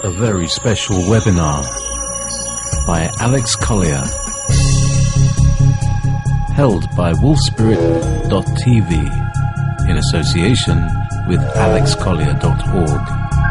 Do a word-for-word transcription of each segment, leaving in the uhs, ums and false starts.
a very special webinar by Alex Collier, held by wolf spirit dot t v in association with alex collier dot org.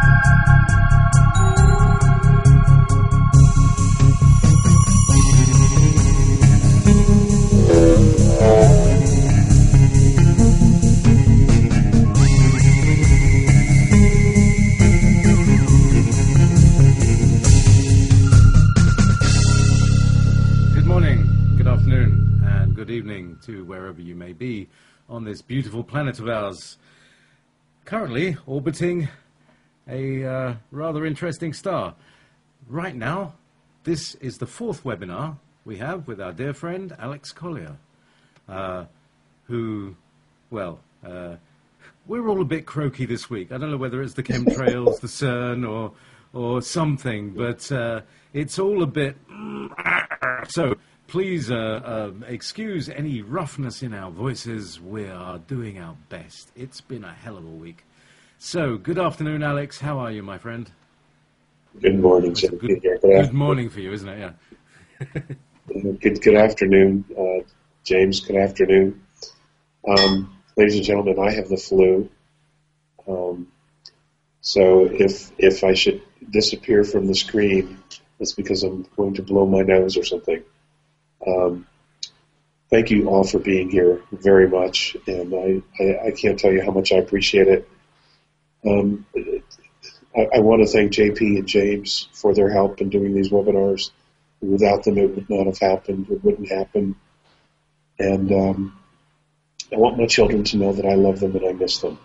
To wherever you may be on this beautiful planet of ours, currently orbiting a uh, rather interesting star. Right now, this is the fourth webinar we have with our dear friend Alex Collier, uh, who, well, uh, we're all a bit croaky this week. I don't know whether it's the chemtrails, the CERN, or or something, but uh, it's all a bit... So... Please uh, uh, excuse any roughness in our voices. We are doing our best. It's been a hell of a week. So, good afternoon, Alex. How are you, my friend? Good morning, Jim. Good, good, good morning for you, isn't it? Yeah. good, good afternoon, uh, James. Good afternoon. Um, ladies and gentlemen, I have the flu. Um, so if if I should disappear from the screen, it's because I'm going to blow my nose or something. Um, thank you all for being here very much, and I, I, I can't tell you how much I appreciate it. Um, I, I want to thank J P and James for their help in doing these webinars. Without them, it would not have happened. It wouldn't happen. And um, I want my children to know that I love them and I miss them.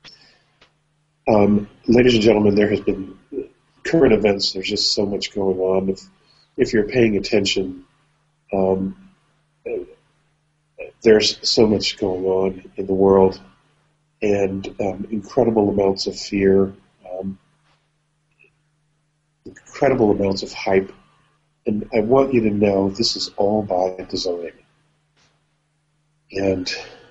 Um, ladies and gentlemen, there has been current events. There's just so much going on. If, if you're paying attention, Um, there's so much going on in the world, and um, incredible amounts of fear, um, incredible amounts of hype, and I want you to know this is all by design. And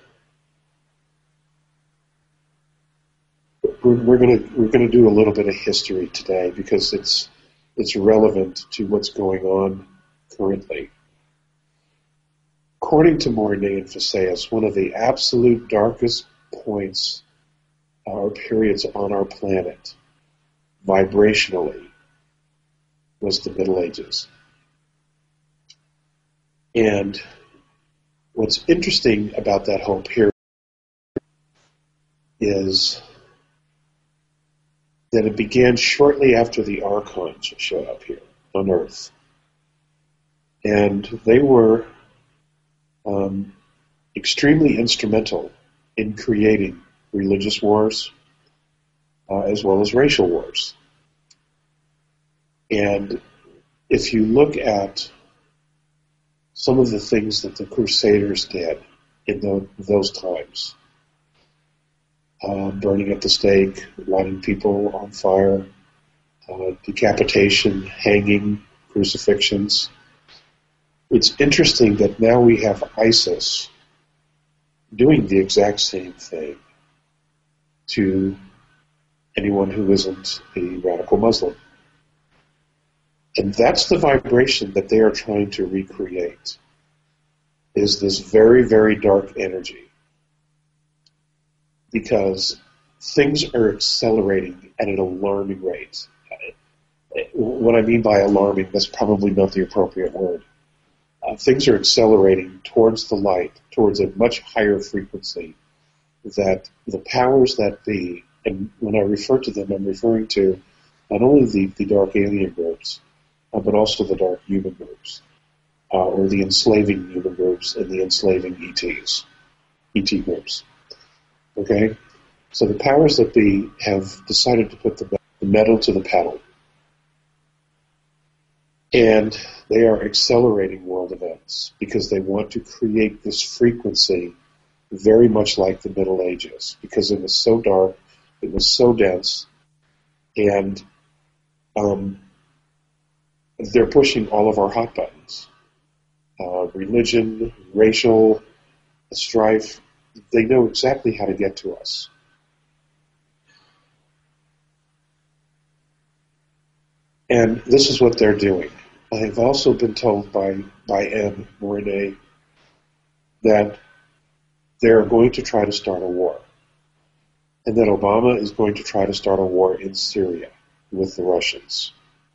we're, we're gonna we're gonna do a little bit of history today because it's it's relevant to what's going on currently. According to Mornay and Phaseus, one of the absolute darkest points or periods on our planet, vibrationally, was the Middle Ages. And what's interesting about that whole period is that it began shortly after the Archons showed up here on Earth. And they were Um, extremely instrumental in creating religious wars uh, as well as racial wars. And if you look at some of the things that the Crusaders did in the, those times, uh, burning at the stake, lighting people on fire, uh, decapitation, hanging, crucifixions, it's interesting that now we have ISIS doing the exact same thing to anyone who isn't a radical Muslim. And that's the vibration that they are trying to recreate, is this very, very dark energy. Because things are accelerating at an alarming rate. What I mean by alarming, that's probably not the appropriate word. Uh, things are accelerating towards the light, towards a much higher frequency that the powers that be, and when I refer to them, I'm referring to not only the, the dark alien groups, uh, but also the dark human groups, uh, or the enslaving human groups and the enslaving E Ts, E T groups. Okay? So the powers that be have decided to put the, the metal to the pedal. And they are accelerating world events because they want to create this frequency very much like the Middle Ages, because it was so dark, it was so dense, and um, they're pushing all of our hot buttons. Uh, religion, racial strife, they know exactly how to get to us. And this is what they're doing. I've also been told by, by M. Mornay that they're going to try to start a war. And that Obama is going to try to start a war in Syria with the Russians.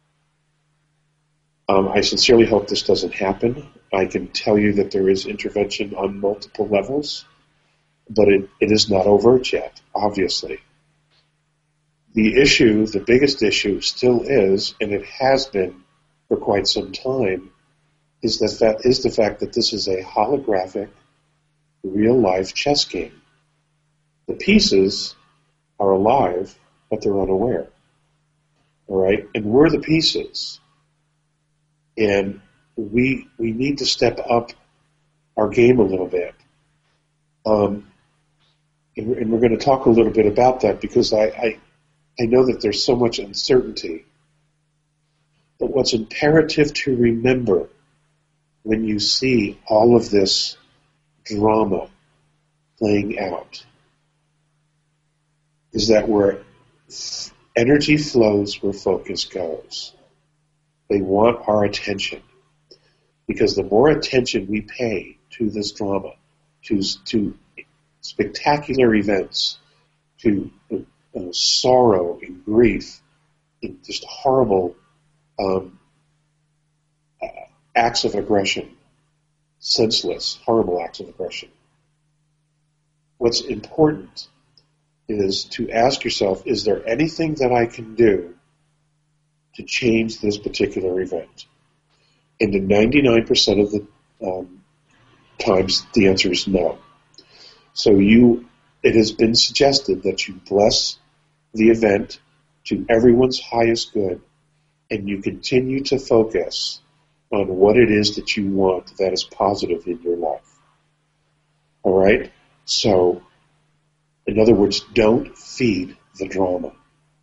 Um, I sincerely hope this doesn't happen. I can tell you that there is intervention on multiple levels, but it, it is not overt yet, obviously. The issue, the biggest issue still is, and it has been for quite some time, is the fact, is the fact that this is a holographic, real-life chess game. The pieces are alive, but they're unaware. All right? And we're the pieces. And we we need to step up our game a little bit. Um, and, and we're going to talk a little bit about that because I, I, I know that there's so much uncertainty. But what's imperative to remember when you see all of this drama playing out is that where energy flows, where focus goes. They want our attention. Because the more attention we pay to this drama, to, to spectacular events, to uh, sorrow and grief, and just horrible um, uh, acts of aggression, senseless, horrible acts of aggression. What's important is to ask yourself, is there anything that I can do to change this particular event? And in ninety-nine percent of the um, times, the answer is no. So you, it has been suggested that you bless the event to everyone's highest good, and you continue to focus on what it is that you want that is positive in your life. All right? So, in other words, don't feed the drama.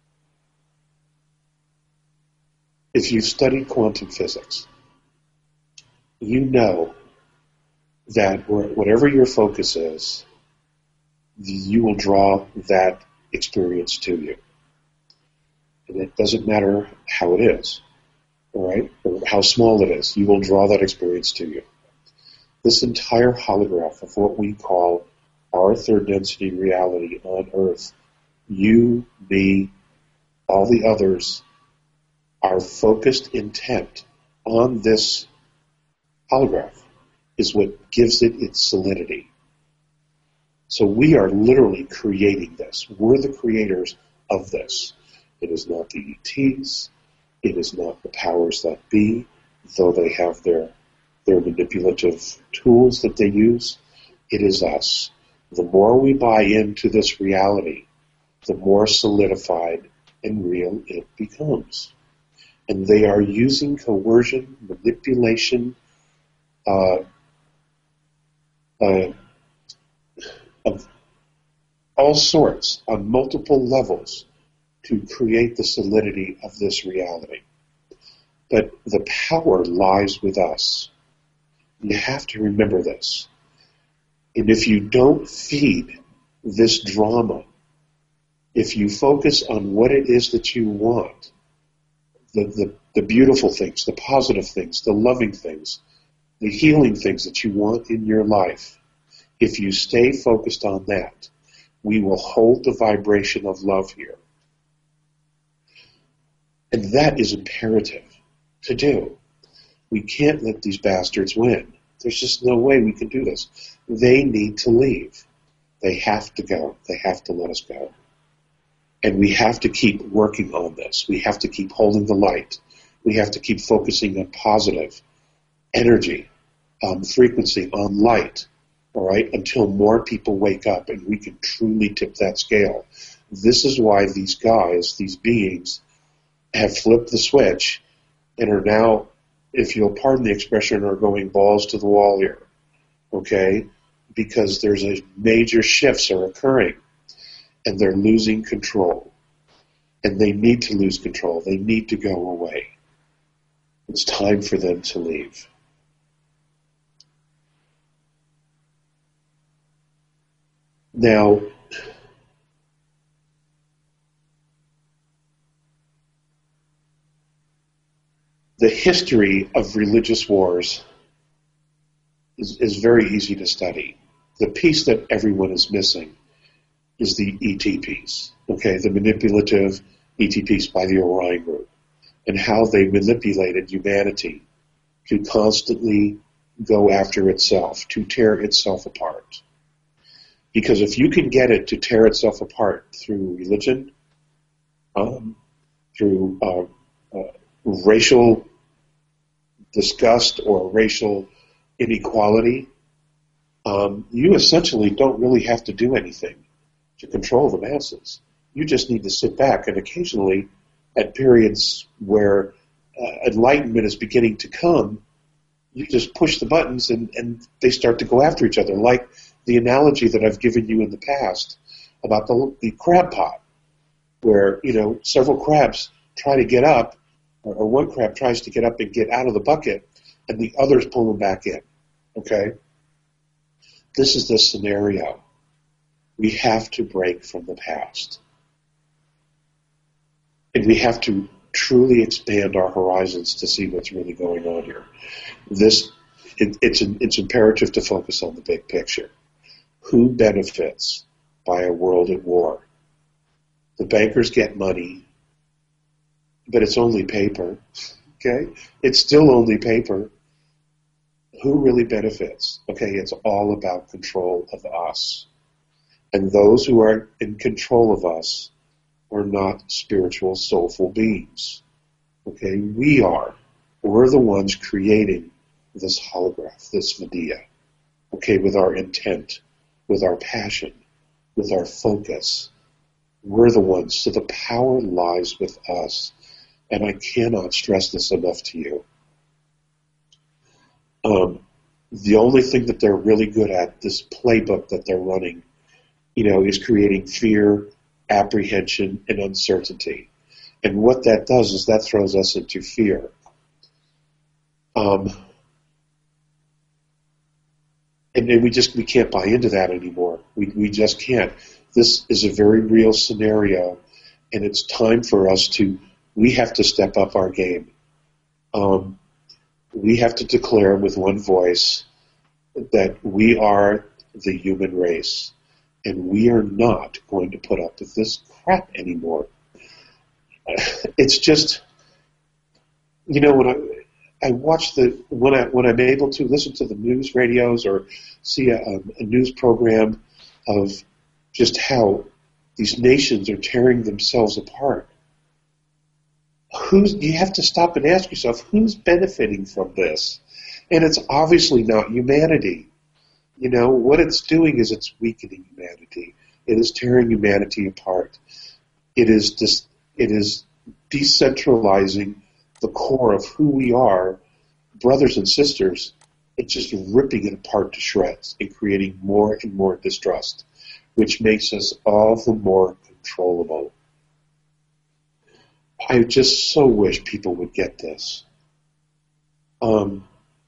If you've studied quantum physics, you know that whatever your focus is, you will draw that experience to you. And it doesn't matter how it is, all right, or how small it is, you will draw that experience to you. This entire holograph of what we call our third density reality on Earth, you, me, all the others, our focused intent on this holograph is what gives it its solidity. So we are literally creating this. We're the creators of this. It is not the E Ts. It is not the powers that be, though they have their, their manipulative tools that they use. It is us. The more we buy into this reality, the more solidified and real it becomes. And they are using coercion, manipulation, uh, uh, of all sorts, on multiple levels, to create the solidity of this reality. But the power lies with us. You have to remember this. And if you don't feed this drama, if you focus on what it is that you want, the, the, the beautiful things, the positive things, the loving things, the healing things that you want in your life, if you stay focused on that, we will hold the vibration of love here. And that is imperative to do. We can't let these bastards win. There's just no way we can do this. They need to leave. They have to go. They have to let us go. And we have to keep working on this. We have to keep holding the light. We have to keep focusing on positive energy, um, frequency, on light, all right, until more people wake up and we can truly tip that scale. This is why these guys, these beings, have flipped the switch and are now, if you'll pardon the expression, are going balls to the wall here, okay? Because there's a major shifts are occurring and they're losing control. And they need to lose control. They need to go away. It's time for them to leave. Now, the history of religious wars is, is very easy to study. The piece that everyone is missing is the E T piece, okay, the manipulative E T piece by the Orion Group, and how they manipulated humanity to constantly go after itself, to tear itself apart. Because if you can get it to tear itself apart through religion, um, through uh, uh, racial disgust or racial inequality, um, you essentially don't really have to do anything to control the masses. You just need to sit back, and occasionally, at periods where uh, enlightenment is beginning to come, you just push the buttons and, and they start to go after each other, like the analogy that I've given you in the past about the, the crab pot, where, you know, several crabs try to get up, or, or one crab tries to get up and get out of the bucket, and the others pull them back in, okay? This is the scenario. We have to break from the past. And we have to truly expand our horizons to see what's really going on here. This, it, it's, it's imperative to focus on the big picture. Who benefits by a world at war? The bankers get money, but it's only paper, okay? It's still only paper. Who really benefits? Okay, it's all about control of us. And those who are in control of us are not spiritual, soulful beings. Okay, we are. We're the ones creating this holograph, this Vidia. Okay, with our intent, with our passion, with our focus. We're the ones. So the power lies with us. And I cannot stress this enough to you. Um, the only thing that they're really good at, this playbook that they're running, you know, is creating fear, apprehension, and uncertainty. And what that does is that throws us into fear. Um, and, and we just we can't buy into that anymore. We we just can't. This is a very real scenario, and it's time for us to. We have to step up our game. Um, we have to declare with one voice that we are the human race. And we are not going to put up with this crap anymore. It's just, you know, when I I watch the when I when I'm able to listen to the news radios or see a, a news program of just how these nations are tearing themselves apart. Who's you have to stop and ask yourself, who's benefiting from this? And it's obviously not humanity. You know, what it's doing is it's weakening humanity. It is tearing humanity apart. It is dis- it is decentralizing the core of who we are, brothers and sisters. It's just ripping it apart to shreds and creating more and more distrust, which makes us all the more controllable. I just so wish people would get this. Um,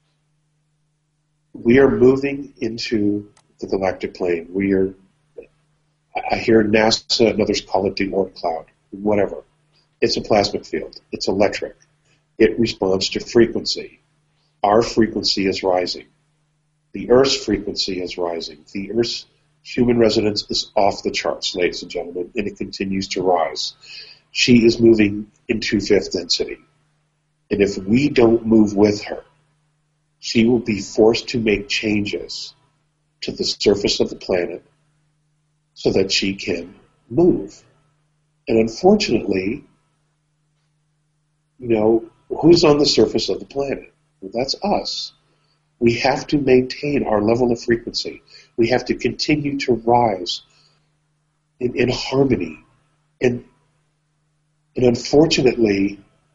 we are moving into the galactic plane. We are, I hear NASA and others call it the Oort cloud, whatever. It's a plasmic field. It's electric. It responds to frequency. Our frequency is rising. The Earth's frequency is rising. The Earth's human resonance is off the charts, ladies and gentlemen, and it continues to rise. She is moving into fifth density. And if we don't move with her, she will be forced to make changes to the surface of the planet so that she can move. And unfortunately, you know, who's on the surface of the planet? Well, that's us. We have to maintain our level of frequency. We have to continue to rise in, in harmony. And, and unfortunately,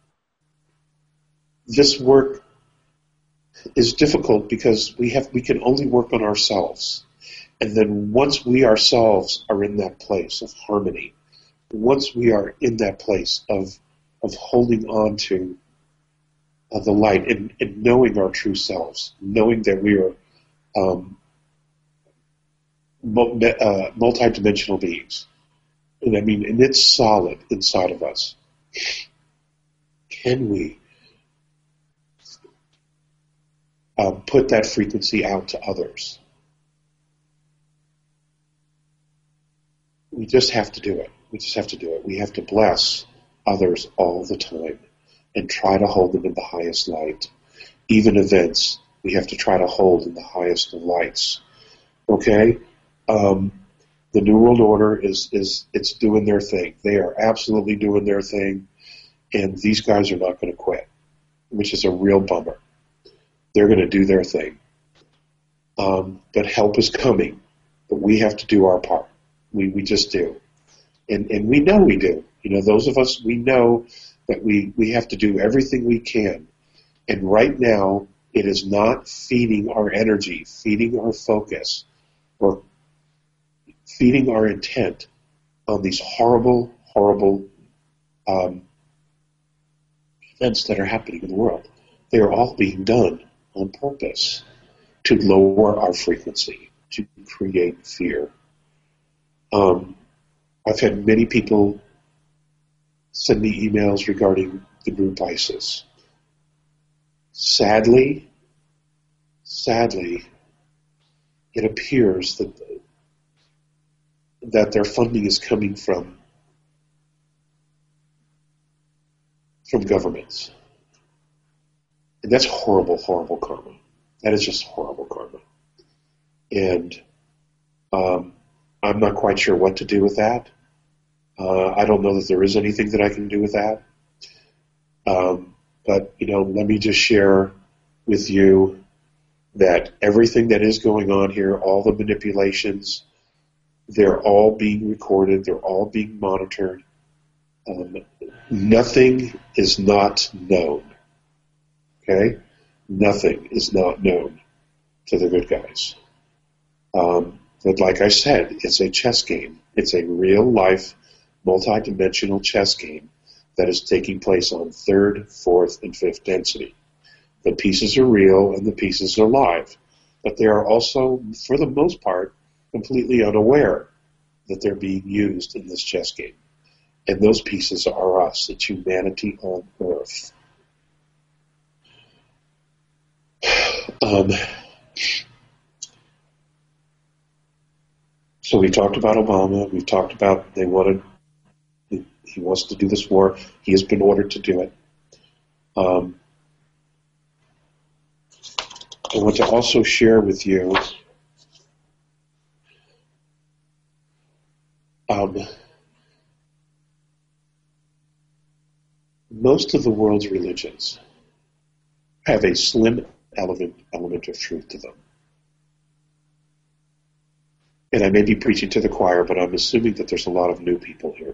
this work is difficult because we have we can only work on ourselves. And then once we ourselves are in that place of harmony, once we are in that place of of holding on to uh, the light and, and knowing our true selves, knowing that we are um, mul- uh, multi-dimensional beings. And I mean, and it's solid inside of us. Can we uh, put that frequency out to others. We just have to do it. We just have to do it. We have to bless others all the time and try to hold them in the highest light. Even events, we have to try to hold in the highest of lights. Okay? Um, the New World Order is, is it's doing their thing. They are absolutely doing their thing, and these guys are not going to quit, which is a real bummer. They're going to do their thing. Um, but help is coming, but we have to do our part. We we just do. And and we know we do. You know, those of us, we know that we, we have to do everything we can. And right now, it is not feeding our energy, feeding our focus, or feeding our intent on these horrible, horrible um, events that are happening in the world. They are all being done on purpose to lower our frequency, to create fear. Um, I've had many people send me emails regarding the group ISIS. Sadly, sadly, it appears that that their funding is coming from from governments. And that's horrible, horrible karma. That is just horrible karma. And um, I'm not quite sure what to do with that. Uh, I don't know that there is anything that I can do with that. Um, but, you know, let me just share with you that everything that is going on here, all the manipulations, they're all being recorded. They're all being monitored. Um, nothing is not known. Okay? Nothing is not known to the good guys. Um, but like I said, it's a chess game. It's a real-life, multi-dimensional chess game that is taking place on third, fourth, and fifth density. The pieces are real and the pieces are live. But they are also, for the most part, completely unaware that they're being used in this chess game. And those pieces are us. It's humanity on Earth. Um, so we talked about Obama. We've talked about they wanted, he wants to do this war. He has been ordered to do it. Um, I want to also share with you um, most of the world's religions have a slim element, element of truth to them. And I may be preaching to the choir, but I'm assuming that there's a lot of new people here.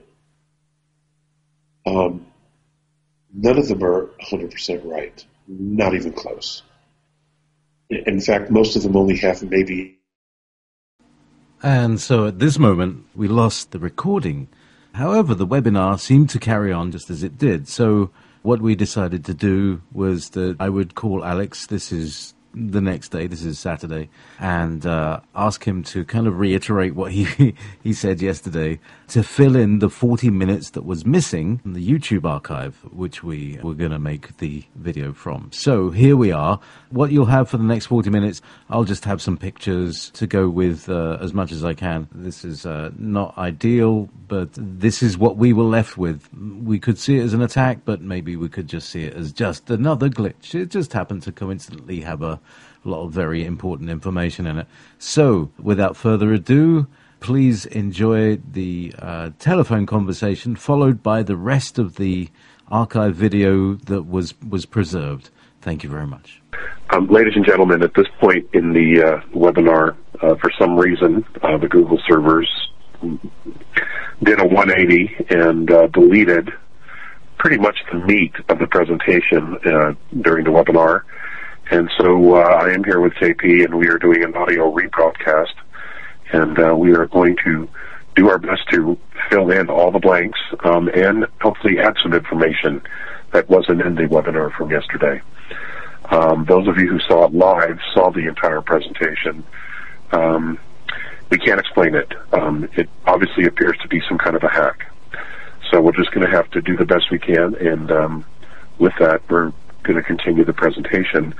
Um, none of them are one hundred percent right. Not even close. In fact, most of them only have maybe... And so at this moment, we lost the recording. However, the webinar seemed to carry on just as it did. So what we decided to do was that I would call Alex, this is the next day, this is Saturday, and uh, ask him to kind of reiterate what he he said yesterday to fill in the forty minutes that was missing from the YouTube archive, which we were going to make the video from. So here we are. What you'll have for the next forty minutes, I'll just have some pictures to go with uh, as much as I can. This is uh, not ideal, but this is what we were left with. We could see it as an attack, but maybe we could just see it as just another glitch. It just happened to coincidentally have a lot of very important information in it. So, without further ado, please enjoy the uh, telephone conversation followed by the rest of the archive video that was, was preserved. Thank you very much. Um, ladies and gentlemen, at this point in the uh, webinar, uh, for some reason, uh, the Google servers did a one eighty and uh, deleted pretty much the meat of the presentation uh, during the webinar. And so uh, I am here with J P, and we are doing an audio rebroadcast, and uh, we are going to do our best to fill in all the blanks um, and hopefully add some information that wasn't in the webinar from yesterday. Um, those of you who saw it live saw the entire presentation. Um, we can't explain it. Um, it obviously appears to be some kind of a hack. So we're just going to have to do the best we can, and um, with that, we're going to continue the presentation.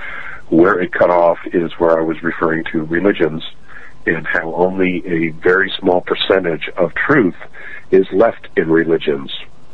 Where it cut off is where I was referring to religions and how only a very small percentage of truth is left in religions.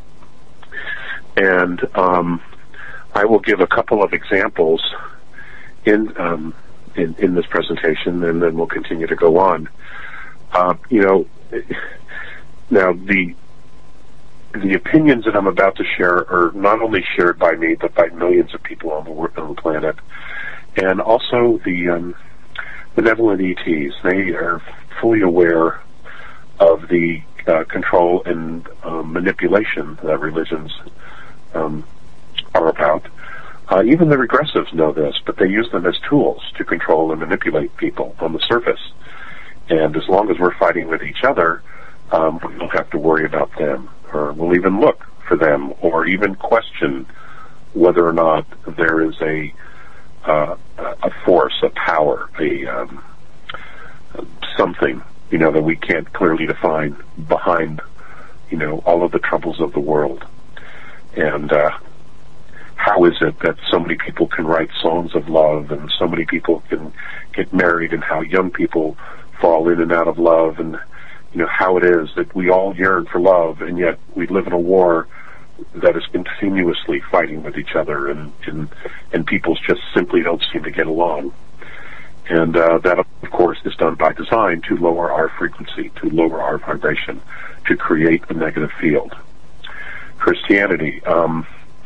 And um, I will give a couple of examples in, um, in in this presentation, and then we'll continue to go on. Uh, you know, now the the opinions that I'm about to share are not only shared by me, but by millions of people on the, on the planet, and also the um, benevolent E Ts. They are fully aware of the uh, control and um, manipulation that religions um, are about. Uh, even the regressives know this, but they use them as tools to control and manipulate people on the surface. And as long as we're fighting with each other, um, we don't have to worry about them, or we'll even look for them, or even question whether or not there is a uh, a force, a power, a um, something, you know, that we can't clearly define behind, you know, all of the troubles of the world. And uh, how is it that so many people can write songs of love, and so many people can get married, and how young people fall in and out of love, and you know how it is that we all yearn for love, and yet we live in a war that is continuously fighting with each other, and and, and people just simply don't seem to get along. And uh, that, of course, is done by design to lower our frequency, to lower our vibration, to create a negative field. Christianity. Um,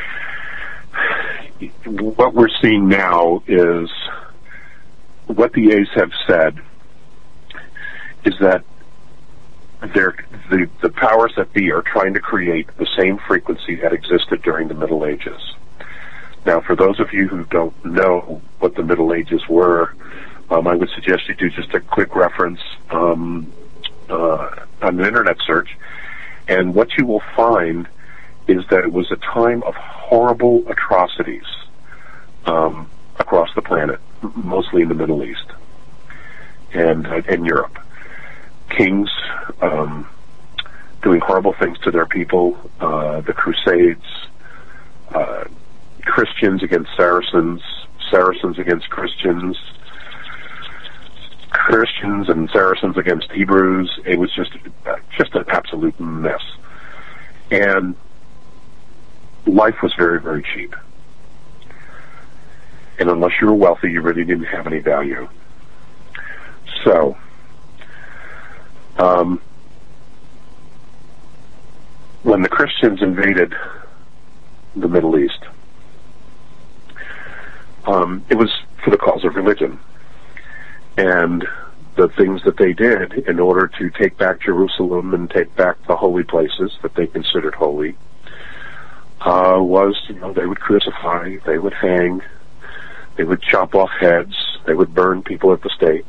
what we're seeing now is what the A's have said is that they're, the, the powers that be are trying to create the same frequency that existed during the Middle Ages. Now, for those of you who don't know what the Middle Ages were, um, I would suggest you do just a quick reference um, uh, on an internet search, and what you will find is that it was a time of horrible atrocities um, across the planet, mostly in the Middle East and uh, in Europe. Kings um, doing horrible things to their people, uh, the Crusades, uh, Christians against Saracens, Saracens against Christians, Christians and Saracens against Hebrews. It was just uh, just an absolute mess. And life was very, very cheap. And unless you were wealthy, you really didn't have any value. So, um, when the Christians invaded the Middle East, um, it was for the cause of religion. And the things that they did in order to take back Jerusalem and take back the holy places that they considered holy uh, was, you know, they would crucify, they would hang, they would chop off heads, they would burn people at the stake.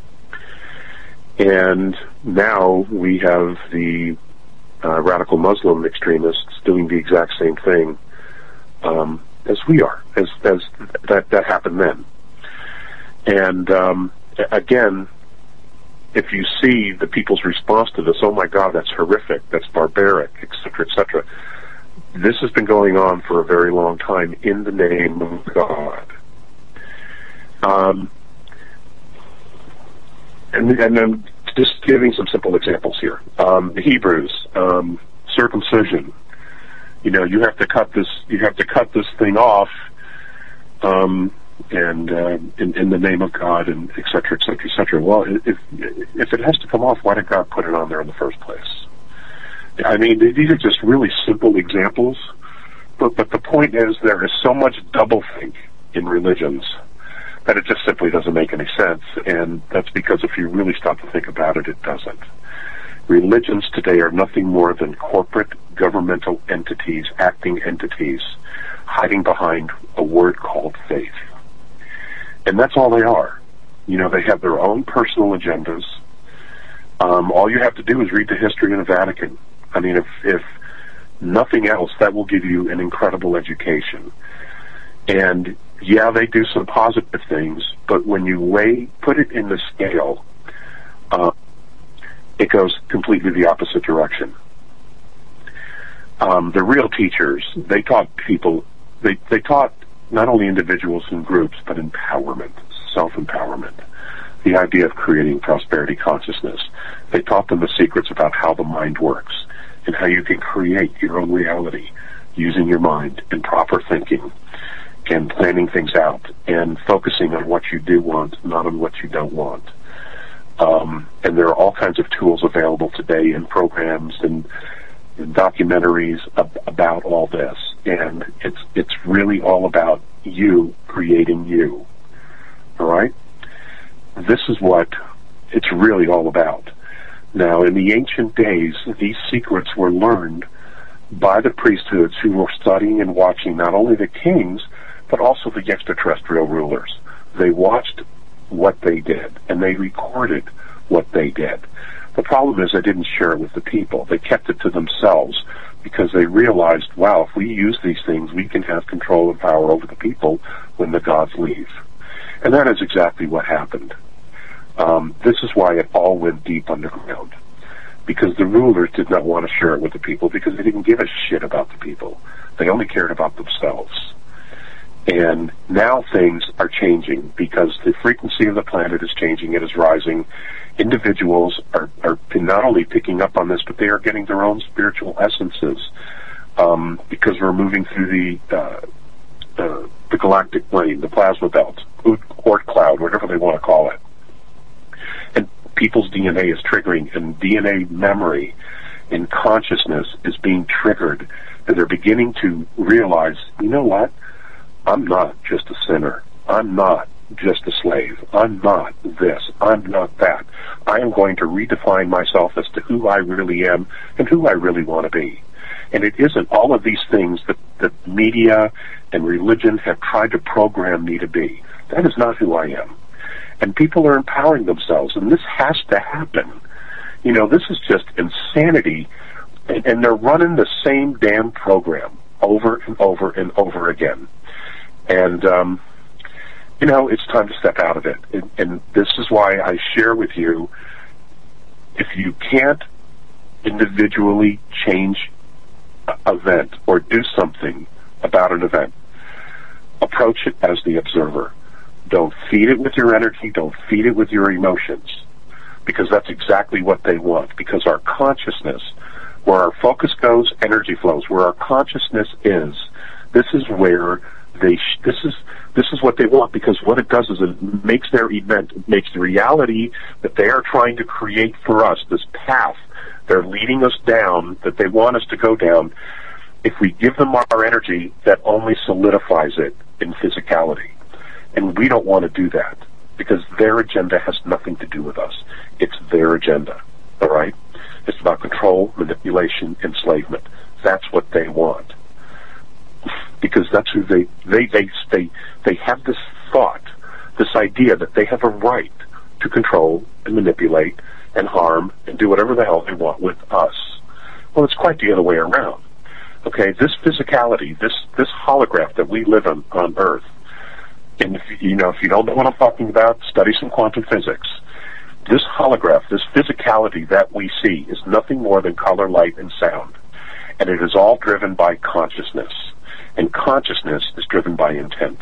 And now we have the uh, radical Muslim extremists doing the exact same thing um, as we are, as, as that, that happened then. And um, again, if you see the people's response to this, oh my God, that's horrific, that's barbaric, et cetera, et cetera. This has been going on for a very long time in the name of God. Um, and, and then just giving some simple examples here. Um, the Hebrews, um, circumcision. You know, you have to cut this. You have to cut this thing off, um, and uh, in, in the name of God, and et cetera, et cetera, et cetera. Well, if if it has to come off, why did God put it on there in the first place? I mean, these are just really simple examples, but but the point is there is so much doublethink in religions that it just simply doesn't make any sense, and that's because if you really stop to think about it, it doesn't. Religions today are nothing more than corporate governmental entities, acting entities, hiding behind a word called faith. And that's all they are. You know, they have their own personal agendas. Um, all you have to do is read the history of the Vatican. I mean, if, if nothing else, that will give you an incredible education. And yeah, they do some positive things, but when you weigh, put it in the scale, uh, it goes completely the opposite direction. Um, the real teachers, they taught people, they, they taught not only individuals and groups, but empowerment, self-empowerment, the idea of creating prosperity consciousness. They taught them the secrets about how the mind works and how you can create your own reality using your mind and proper thinking and planning things out and focusing on what you do want, not on what you don't want. Um, and there are all kinds of tools available today in programs and, and documentaries ab- about all this. And it's it's really all about you creating you. All right? This is what it's really all about. Now, in the ancient days, these secrets were learned by the priesthoods who were studying and watching not only the kings, but also the extraterrestrial rulers. They watched what they did, and they recorded what they did. The problem is they didn't share it with the people. They kept it to themselves because they realized, wow, if we use these things, we can have control and power over the people when the gods leave. And that is exactly what happened. Um, this is why it all went deep underground, because the rulers did not want to share it with the people because they didn't give a shit about the people. They only cared about themselves. And now things are changing because the frequency of the planet is changing. It is rising. Individuals are, are not only picking up on this, but they are getting their own spiritual essences um, because we're moving through the uh, uh, the galactic plane, the plasma belt, Oort cloud, whatever they want to call it. And people's D N A is triggering, and D N A memory and consciousness is being triggered, and they're beginning to realize, you know what? I'm not just a sinner. I'm not just a slave. I'm not this. I'm not that. I am going to redefine myself as to who I really am and who I really want to be. And it isn't all of these things that, that media and religion have tried to program me to be. That is not who I am. And people are empowering themselves, and this has to happen. You know, this is just insanity, and, and they're running the same damn program over and over and over again. And, um, you know, it's time to step out of it. And, and this is why I share with you, if you can't individually change an event or do something about an event, approach it as the observer. Don't feed it with your energy. Don't feed it with your emotions, because that's exactly what they want. Because our consciousness, where our focus goes, energy flows. Where our consciousness is, this is where they. Sh- this is this is what they want. Because what it does is it makes their event, it makes the reality that they are trying to create for us, this path they're leading us down, that they want us to go down. If we give them our energy, that only solidifies it in physicality. And we don't want to do that, because their agenda has nothing to do with us. It's their agenda, all right? It's about control, manipulation, enslavement. That's what they want. Because that's who they, they, they, they, they have this thought, this idea that they have a right to control and manipulate and harm and do whatever the hell they want with us. Well, it's quite the other way around. Okay, this physicality, this, this holograph that we live on, on Earth, and if you know, if you don't know what I'm talking about, study some quantum physics. This holograph, this physicality that we see, is nothing more than color, light, and sound. And it is all driven by consciousness. And consciousness is driven by intent.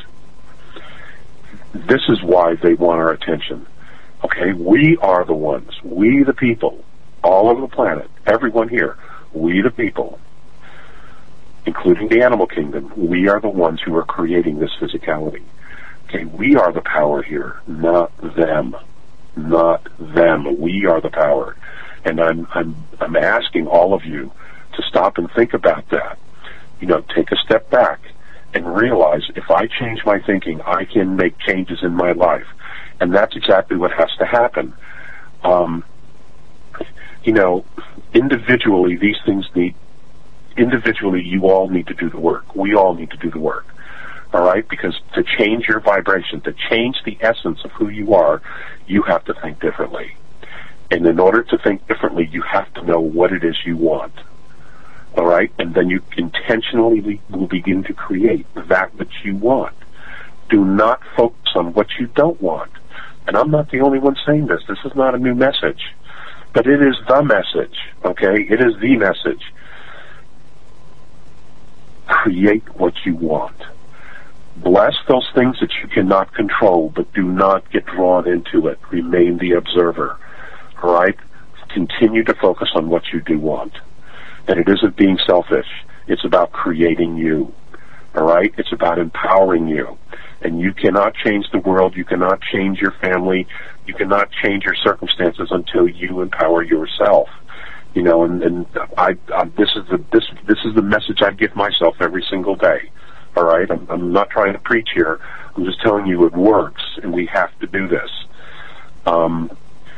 This is why they want our attention. Okay, we are the ones, we the people, all over the planet, everyone here, we the people, including the animal kingdom, we are the ones who are creating this physicality. Okay, we are the power here, not them. Not them. We are the power. And I'm I'm I'm asking all of you to stop and think about that. You know, take a step back and realize, if I change my thinking, I can make changes in my life. And that's exactly what has to happen. Um, you know, individually, these things need, individually, you all need to do the work. We all need to do the work. All right? Because to change your vibration, to change the essence of who you are, you have to think differently. And in order to think differently, you have to know what it is you want. All right? And then you intentionally will begin to create that which you want. Do not focus on what you don't want. And I'm not the only one saying this. This is not a new message. But it is the message. Okay? It is the message. Create what you want. Bless those things that you cannot control, but do not get drawn into it. Remain the observer. All right? Continue to focus on what you do want. And it isn't being selfish. It's about creating you. All right? It's about empowering you. And you cannot change the world. You cannot change your family. You cannot change your circumstances until you empower yourself. You know, and, and I, I this is the this this is the message I give myself every single day. All right? I'm, I'm not trying to preach here. I'm just telling you it works, and we have to do this. Um,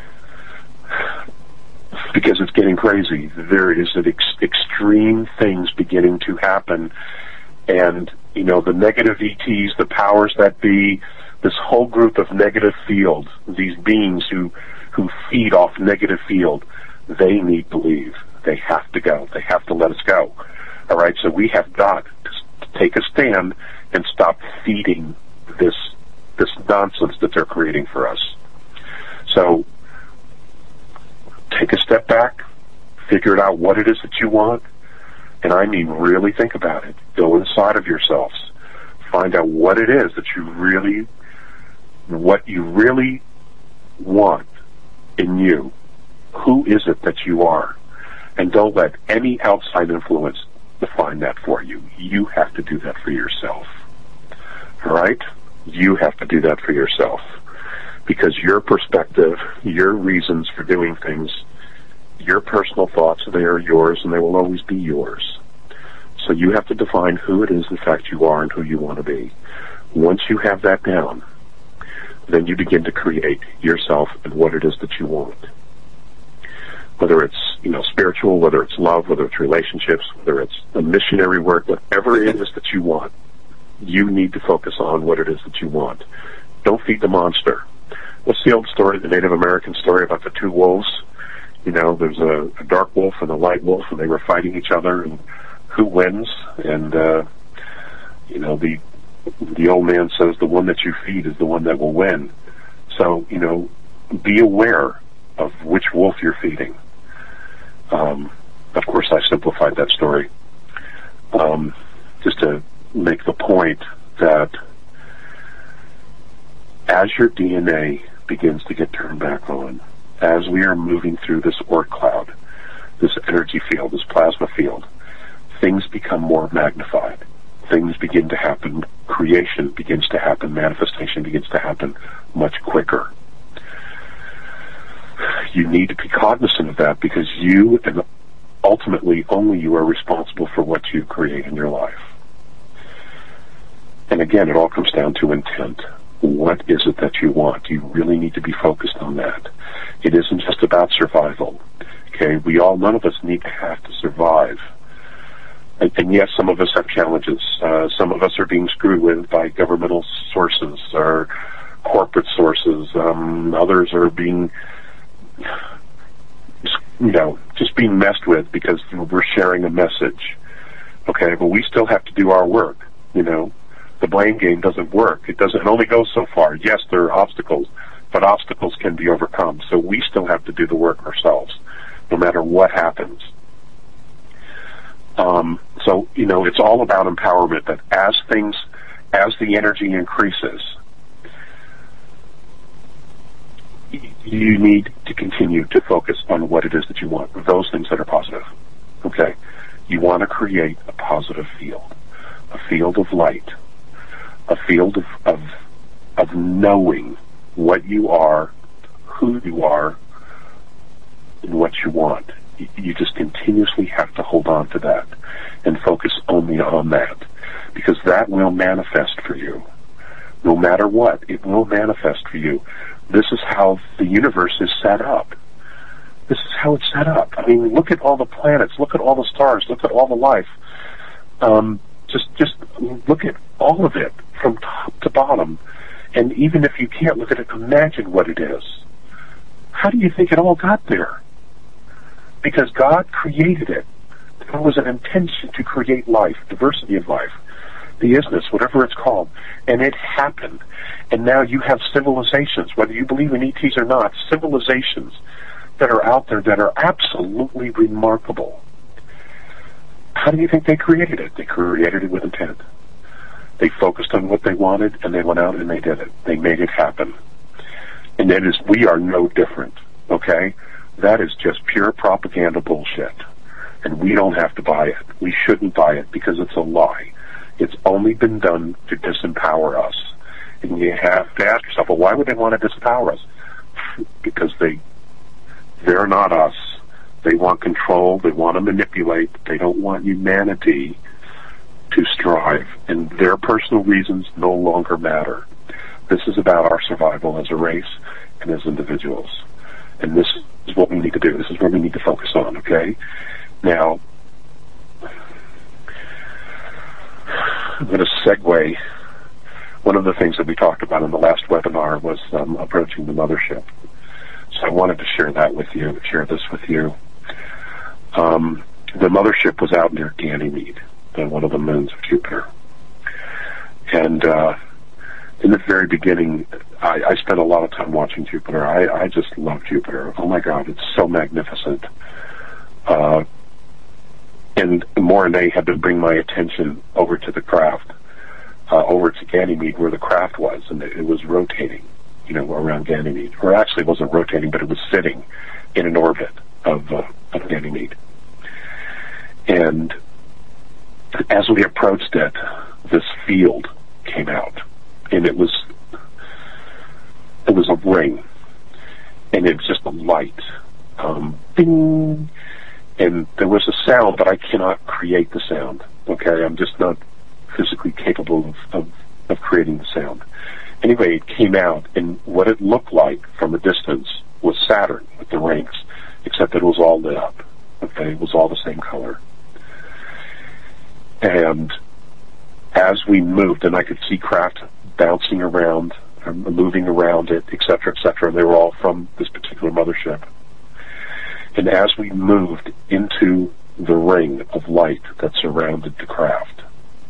because it's getting crazy. There is an ex- extreme things beginning to happen. And, you know, the negative E Ts, the powers that be, this whole group of negative field, these beings who, who feed off negative field, they need to leave. They have to go. They have to let us go. All right? So we have got to take a stand and stop feeding this, this nonsense that they're creating for us. So take a step back, figure out what it is that you want, and I mean really think about it. Go inside of yourselves. Find out what it is that you really, what you really want in you. Who is it that you are? And don't let any outside influence define that for you. You have to do that for yourself. All right? You have to do that for yourself. Because your perspective, your reasons for doing things, your personal thoughts, they are yours and they will always be yours. So you have to define who it is, in fact, you are and who you want to be. Once you have that down, then you begin to create yourself and what it is that you want. Whether it's, you know, spiritual, whether it's love, whether it's relationships, whether it's a missionary work, whatever it is that you want, you need to focus on what it is that you want. Don't feed the monster. What's the old story, the Native American story about the two wolves? You know, there's a, a dark wolf and a light wolf, and they were fighting each other, and who wins? And, uh, you know, the the old man says the one that you feed is the one that will win. So, you know, be aware of which wolf you're feeding. Um, of course, I simplified that story um, just to make the point that as your D N A begins to get turned back on, as we are moving through this Oort cloud, this energy field, this plasma field, things become more magnified. Things begin to happen. Creation begins to happen. Manifestation begins to happen much quicker. You need to be cognizant of that because you, and ultimately only you, are responsible for what you create in your life. And again, it all comes down to intent. What is it that you want? You really need to be focused on that. It isn't just about survival. Okay, we all, none of us need to have to survive. And, and yes, some of us have challenges. Uh, some of us are being screwed with by governmental sources or corporate sources. Um, others are being, you know, just being messed with because we're sharing a message. Okay, but we still have to do our work, you know. The blame game doesn't work. It doesn't. It only goes so far. Yes, there are obstacles, but obstacles can be overcome. So we still have to do the work ourselves, no matter what happens. Um, so, you know, it's all about empowerment, that as things, as the energy increases, y- you need to continue to focus on what it is that you want, those things that are positive. Okay? You want to create a positive field, a field of light, a field of, of, of knowing what you are, who you are, and what you want. You just continuously have to hold on to that and focus only on that, because that will manifest for you. No matter what, it will manifest for you. This is how the universe is set up. This is how it's set up. I mean, look at all the planets, look at all the stars, look at all the life. Um, just, just look at all of it from top to bottom. And even if you can't look at it, imagine what it is. How do you think it all got there? Because God created it. There was an intention to create life, diversity of life, the isness, whatever it's called. And it happened. And now you have civilizations, whether you believe in E Ts or not, civilizations that are out there that are absolutely remarkable. How do you think they created it? They created it with intent. They focused on what they wanted, and they went out and they did it. They made it happen. And that is, we are no different, okay? That is just pure propaganda bullshit. And we don't have to buy it. We shouldn't buy it because it's a lie. It's only been done to disempower us. And you have to ask yourself, well, why would they want to disempower us? Because they, they're not us. They want control. They want to manipulate. They don't want humanity to strive. And their personal reasons no longer matter. This is about our survival as a race and as individuals. And this is what we need to do. This is what we need to focus on, okay? Now, I'm going to segue. One of the things that we talked about in the last webinar was um, approaching the mothership. So I wanted to share that with you, share this with you. Um, the mothership was out near Ganymede, one of the moons of Jupiter. And uh, in the very beginning, I, I spent a lot of time watching Jupiter. I, I just love Jupiter. Oh my God, it's so magnificent. Uh, and Mornay had to bring my attention over to the craft, uh, over to Ganymede where the craft was, and it, it was rotating, you know, around Ganymede. Or actually it wasn't rotating, but it was sitting in an orbit of, uh, of Ganymede. And as we approached it, this field came out, and it was it was a ring, and it was just a light, um, ding, and there was a sound, but I cannot create the sound. Okay, I'm just not physically capable of, of, of creating the sound. Anyway, it came out, and what it looked like from a distance was Saturn with the rings, except it was all lit up. Okay, it was all the same color. And as we moved, and I could see craft bouncing around, um, moving around it, et cetera, et cetera. They were all from this particular mothership. And as we moved into the ring of light that surrounded the craft,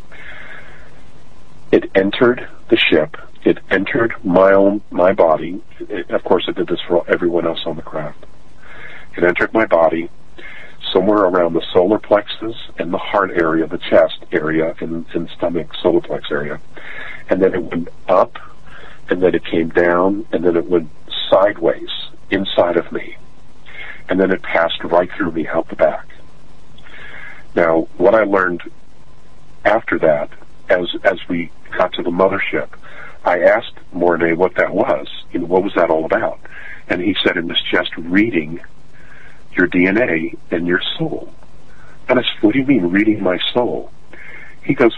it entered the ship. It entered my own, my body. It, of course, it did this for everyone else on the craft. It entered my body somewhere around the solar plexus and the heart area, the chest area, and, and stomach solar plex area. And then it went up, and then it came down, and then it went sideways inside of me. And then it passed right through me out the back. Now, what I learned after that, as as we got to the mothership, I asked Mornay what that was. You know, what was that all about? And he said it was just reading your D N A and your soul. And I said, what do you mean, reading my soul? He goes,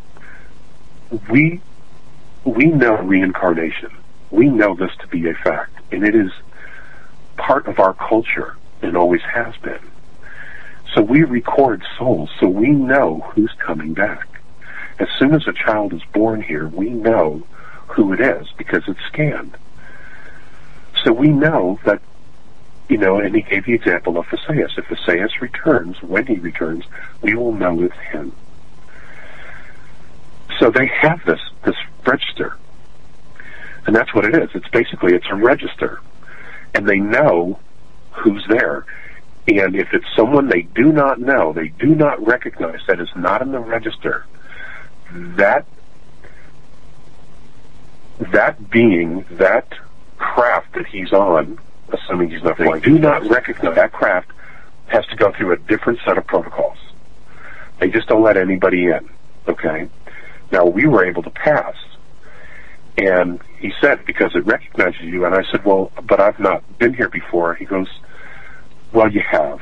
we we know reincarnation. We know this to be a fact, and it is part of our culture and always has been. So we record souls, so we know who's coming back. As soon as a child is born here, we know who it is because it's scanned. So we know that, you know, and he gave the example of Phaseus. If Phaseus returns, when he returns, we will know it's him. So they have this, this register. And that's what it is. It's basically, it's a register. And they know who's there. And if it's someone they do not know, they do not recognize, that is not in the register, that that being, that craft that he's on, assuming he's not flying, do not recognize that craft has to go through a different set of protocols. They just don't let anybody in, okay? Now, we were able to pass. And he said, because it recognizes you. And I said, well, but I've not been here before. He goes, well, you have.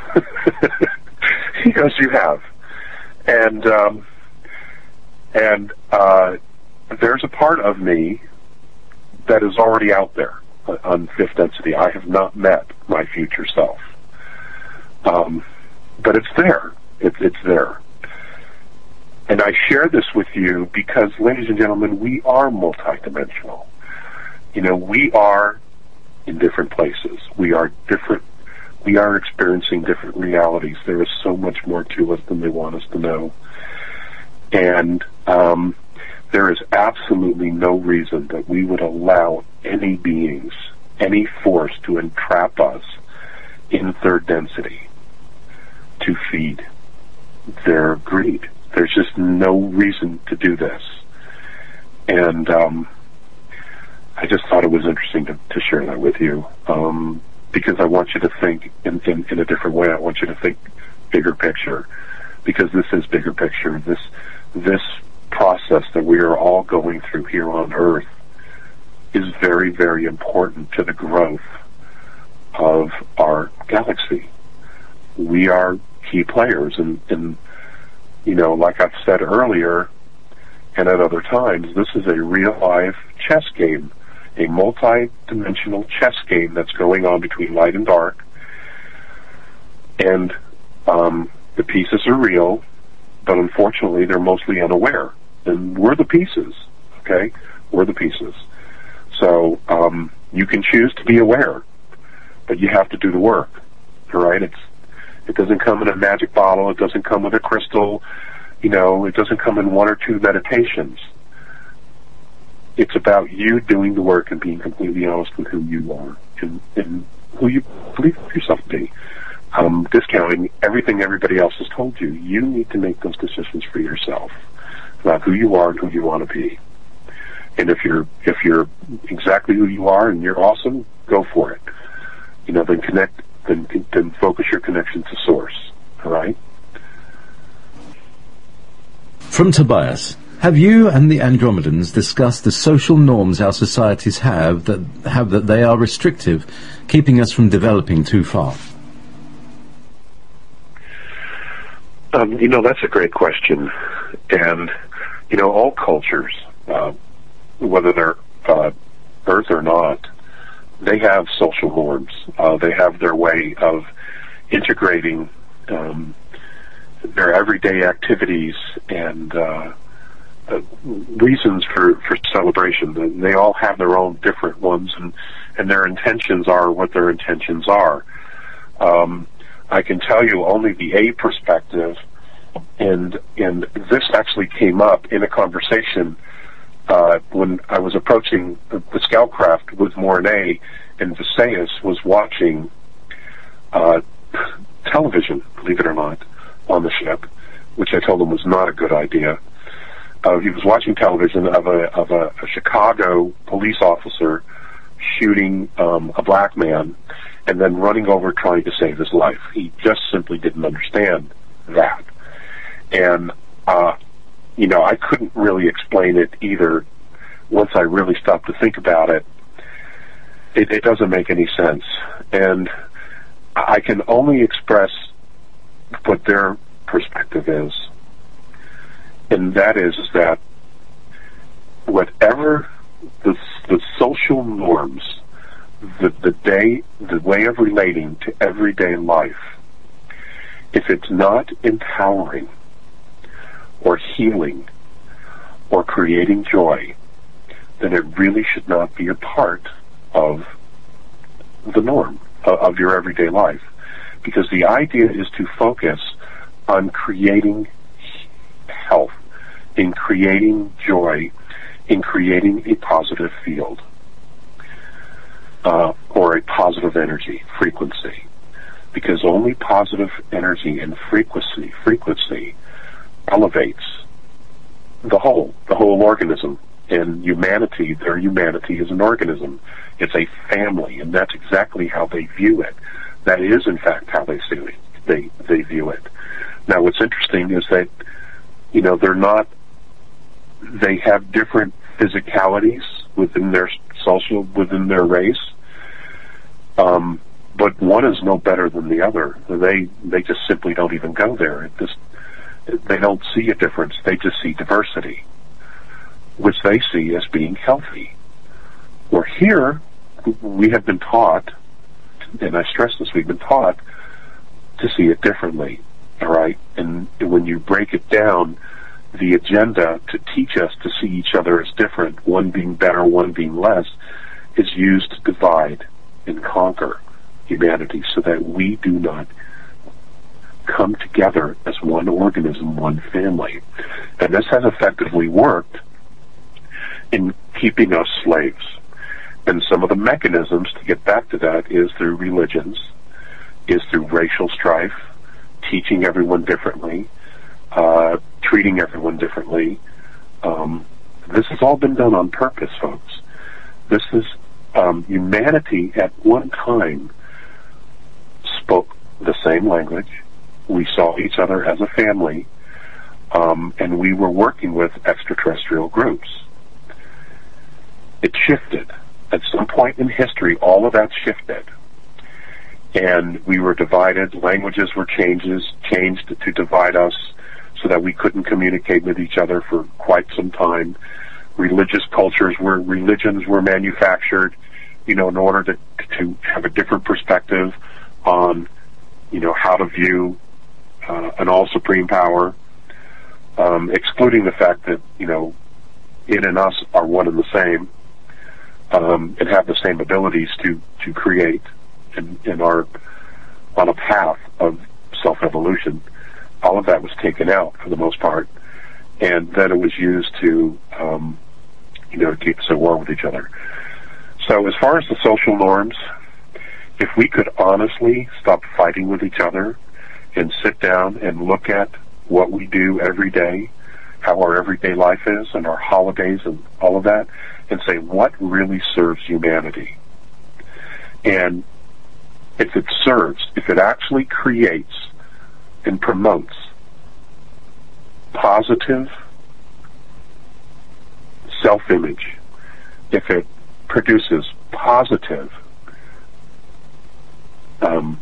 He goes, you have. And, um, and, uh, there's a part of me that is already out there on fifth density. I have not met my future self. Um, but it's there. It, it's there. And I share this with you because, ladies and gentlemen, we are multidimensional. You know, we are in different places. We are different. We are experiencing different realities. There is so much more to us than they want us to know. And um, there is absolutely no reason that we would allow any beings, any force to entrap us in third density to feed their greed. There's just no reason to do this. And um, I just thought it was interesting to, to share that with you, um, because I want you to think in, in, in a different way. I want you to think bigger picture, because this is bigger picture. This this process that we are all going through here on Earth is very, very important to the growth of our galaxy. We are key players, and, and you know, like I've said earlier, and at other times, this is a real-life chess game, a multi-dimensional chess game that's going on between light and dark, and um, the pieces are real, but unfortunately they're mostly unaware, and we're the pieces, okay? We're the pieces. So um, you can choose to be aware, but you have to do the work, all right? It's, it doesn't come in a magic bottle. It doesn't come with a crystal. You know, it doesn't come in one or two meditations. It's about you doing the work and being completely honest with who you are and, and who you believe yourself to be. Um, discounting everything everybody else has told you. You need to make those decisions for yourself about who you are and who you want to be. And if you're if you're exactly who you are and you're awesome, go for it. You know, then connect, then then focus your connection to Source. All right. From Tobias, have you and the Andromedans discussed the social norms our societies have that have that they are restrictive, keeping us from developing too far? Um, you know, that's a great question. And, you know, all cultures, uh, whether they're uh, Earth or not, they have social norms. Uh, they have their way of integrating um, their everyday activities and uh, uh, reasons for, for celebration. And they all have their own different ones, and, and their intentions are what their intentions are. Um, I can tell you only the A perspective, and and this actually came up in a conversation uh, when I was approaching the, the scout craft with Mornay, and Visayas was watching uh, television, believe it or not, on the ship, which I told him was not a good idea. Uh, he was watching television of a of a, a Chicago police officer shooting um, a black man and then running over trying to save his life. He just simply didn't understand that. And, uh, you know, I couldn't really explain it either. Once I really stopped to think about it, it, it doesn't make any sense. And I can only express what their perspective is. And that is, is that whatever the, the social norms, the, the day, the way of relating to everyday life, if it's not empowering or healing or creating joy, then it really should not be a part of the norm of, of your everyday life. Because the idea is to focus on creating health, in creating joy, in creating a positive field, uh, or a positive energy, frequency. Because only positive energy and frequency, frequency elevates the whole, the whole organism. And humanity, their humanity is an organism. It's a family, and that's exactly how they view it. That is, in fact, how they see it. They they view it. Now, what's interesting is that, you know, they're not. They have different physicalities within their social, within their race. Um, but one is no better than the other. They they just simply don't even go there. It just, they don't see a difference. They just see diversity, which they see as being healthy. Where here, we have been taught, and I stress this, we've been taught to see it differently, all right? And when you break it down, the agenda to teach us to see each other as different, one being better, one being less, is used to divide and conquer humanity so that we do not come together as one organism, one family. And this has effectively worked in keeping us slaves. And some of the mechanisms to get back to that is through religions, is through racial strife, teaching everyone differently, uh, treating everyone differently, um, This has all been done on purpose, folks. This is um, humanity at one time spoke the same language. We saw each other as a family, um, and we were working with extraterrestrial groups. It shifted. At some point in history, all of that shifted. And we were divided. Languages were changes, changed to divide us so that we couldn't communicate with each other for quite some time. Religious cultures were, religions were manufactured, you know, in order to, to have a different perspective on, you know, how to view uh, an all-supreme power, um, excluding the fact that, you know, it and us are one and the same, um, and have the same abilities to, to create and, and are on a path of self-evolution. All of that was taken out for the most part, and then it was used to, um, you know, keep us at war with each other. So as far as the social norms, if we could honestly stop fighting with each other and sit down and look at what we do every day, how our everyday life is, and our holidays and all of that, and say what really serves humanity. And if it serves, if it actually creates and promotes positive self-image, if it produces positive um,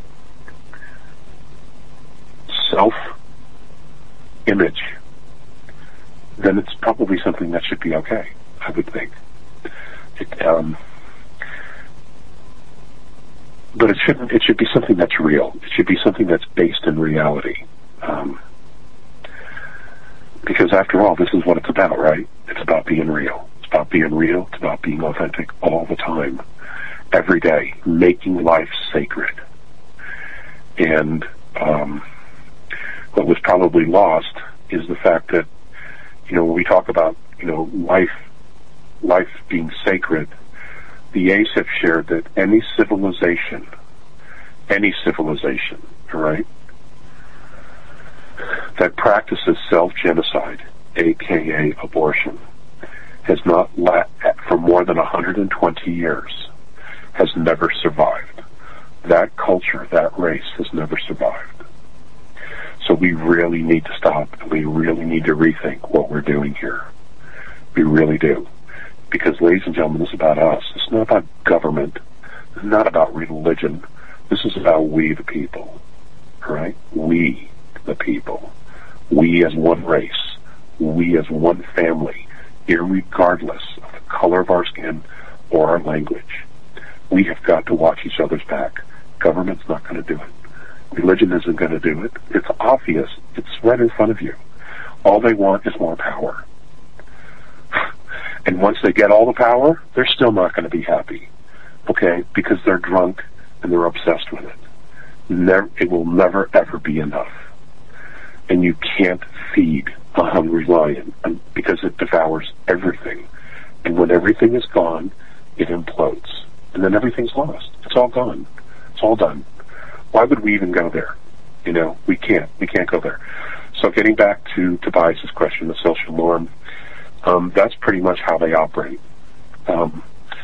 self-image, then it's probably something that should be okay, I would think. It, um, but it shouldn't. It should be something that's real. It should be something that's based in reality. Um, because after all, this is what it's about, right? It's about being real. It's about being real. It's about being authentic all the time, every day, making life sacred. And um, what was probably lost is the fact that, you know, when we talk about, you know, life, life being sacred, the A's have shared that any civilization, any civilization, all right, that practices self-genocide, aka abortion, has not la- for more than one hundred twenty years, has never survived. That culture, that race has never survived. So we really need to stop, and we really need to rethink what we're doing here. We really do. Because, ladies and gentlemen, this is about us. It's not about government. It's not about religion. This is about we the people. All right? We the people. We as one race. We as one family, irregardless of the color of our skin or our language. We have got to watch each other's back. Government's not going to do it. Religion isn't going to do it. It's obvious. It's right in front of you. All they want is more power. And once they get all the power, they're still not going to be happy, okay? Because they're drunk and they're obsessed with it. Never, it will never, ever be enough. And you can't feed a hungry lion because it devours everything. And when everything is gone, it implodes. And then everything's lost. It's all gone. It's all done. Why would we even go there? You know, we can't. We can't go there. So getting back to Tobias's question, the social norm, Um, that's pretty much how they operate. Um,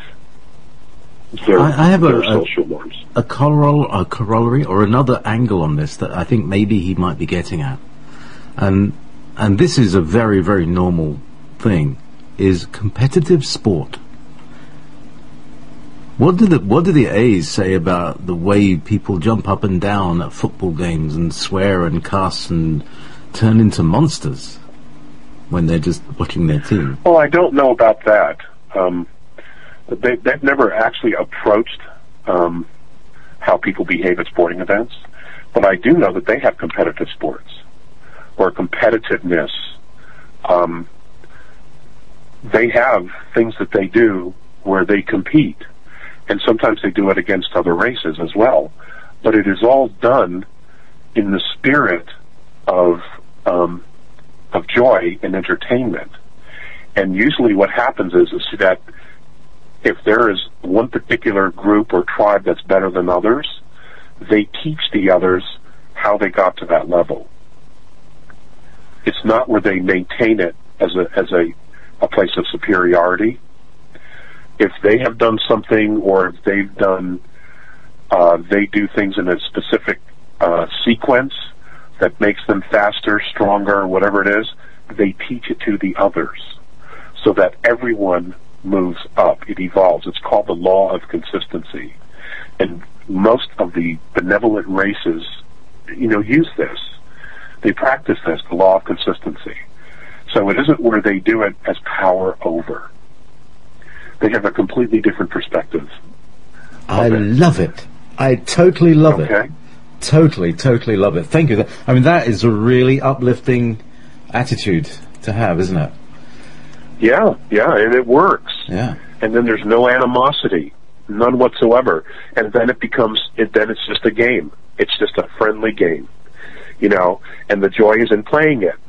I, I have a, social norms. a, a, corol, a corollary or another angle on this that I think maybe he might be getting at. And, and this is a very, very normal thing, is competitive sport. What do the what do the A's say about the way people jump up and down at football games and swear and cuss and turn into monsters when they're just watching their team? Well, I don't know about that. Um, they, they've never actually approached um, how people behave at sporting events, but I do know that they have competitive sports or competitiveness. Um, they have things that they do where they compete, and sometimes they do it against other races as well. But it is all done in the spirit of um, of joy and entertainment. And usually what happens is, is that if there is one particular group or tribe that's better than others, they teach the others how they got to that level. It's not where they maintain it as a as a a place of superiority. If they have done something, or if they've done, uh, they do things in a specific uh, sequence that makes them faster, stronger, whatever it is, they teach it to the others so that everyone moves up. It evolves. It's called the law of consistency. And most of the benevolent races, you know, use this. They practice this, the law of consistency. So it isn't where they do it as power over. They have a completely different perspective. I it. love it. I totally love okay. it. Totally, totally love it. Thank you. I mean, that is a really uplifting attitude to have, isn't it? Yeah, yeah, and it works. Yeah. And then there's no animosity, none whatsoever. And then it becomes, it, then it's just a game. It's just a friendly game, you know, and the joy is in playing it.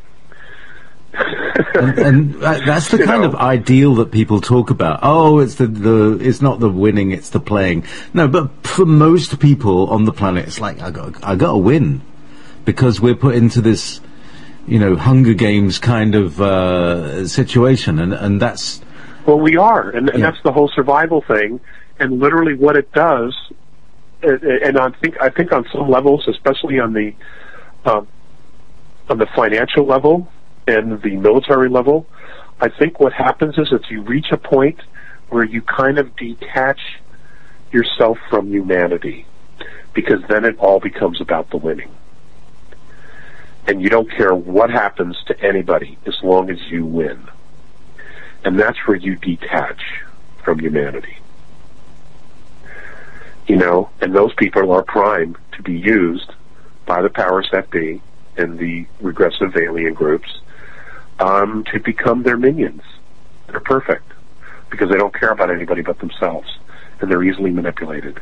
and, and that's the kind know. of ideal that people talk about. Oh, it's the, the it's not the winning, it's the playing. No, but for most people on the planet, it's like I got I got to win, because we're put into this, you know, Hunger Games kind of uh, situation, and and that's well, we are, and, and yeah. that's the whole survival thing, and literally what it does. And I think I think on some levels, especially on the um, on the financial level and the military level, I think what happens is that you reach a point where you kind of detach yourself from humanity, because then it all becomes about the winning. And you don't care what happens to anybody as long as you win. And that's where you detach from humanity. You know, and those people are primed to be used by the powers that be and the regressive alien groups um, to become their minions. They're perfect because they don't care about anybody but themselves, and they're easily manipulated.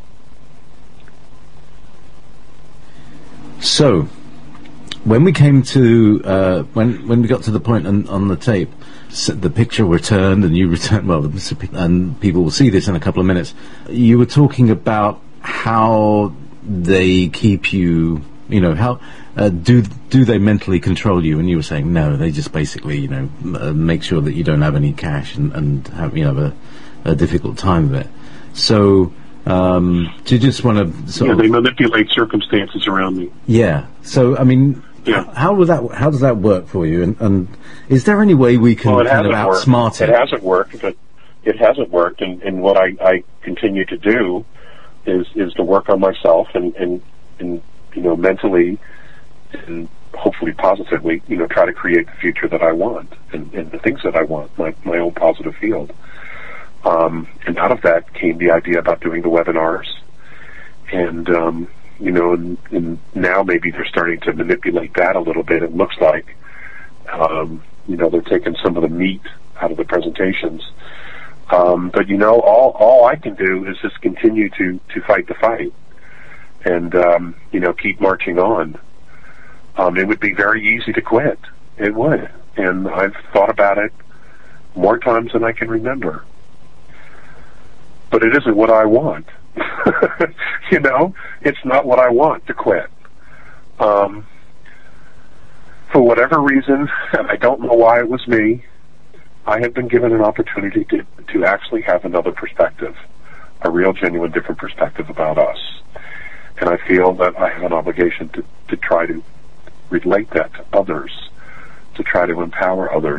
So, when we came to, uh, when when we got to the point on, on the tape, the picture returned and you returned, well, and people will see this in a couple of minutes. You were talking about how they keep you, you know, how uh, do do they mentally control you? And you were saying no, they just basically, you know, uh, make sure that you don't have any cash and, and have, you know, a, a difficult time of it. So, um, do you just want to sort yeah, of... they manipulate circumstances around me. Yeah. So, I mean, yeah. how would that? How does that work for you? And, and is there any way we can well, kind of outsmart it? It hasn't worked, but it hasn't worked. And, and what I, I continue to do is is to work on myself and, and, and you know, mentally and hopefully positively, you know, try to create the future that I want and, and the things that I want, my, my own positive field. Um, and out of that came the idea about doing the webinars. And, um, you know, and, and now maybe they're starting to manipulate that a little bit. It looks like, um, you know, they're taking some of the meat out of the presentations. Um, but, you know, all, all I can do is just continue to, to fight the fight and, um, you know, keep marching on. Um, it would be very easy to quit. It would. And I've thought about it more times than I can remember. But it isn't what I want. You know, it's not what I want to quit. Um, for whatever reason, and I don't know why it was me, I have been given an opportunity to, to actually have another perspective, a real, genuine, different perspective about us. And I feel that I have an obligation to, to try to relate that to others, to try to empower others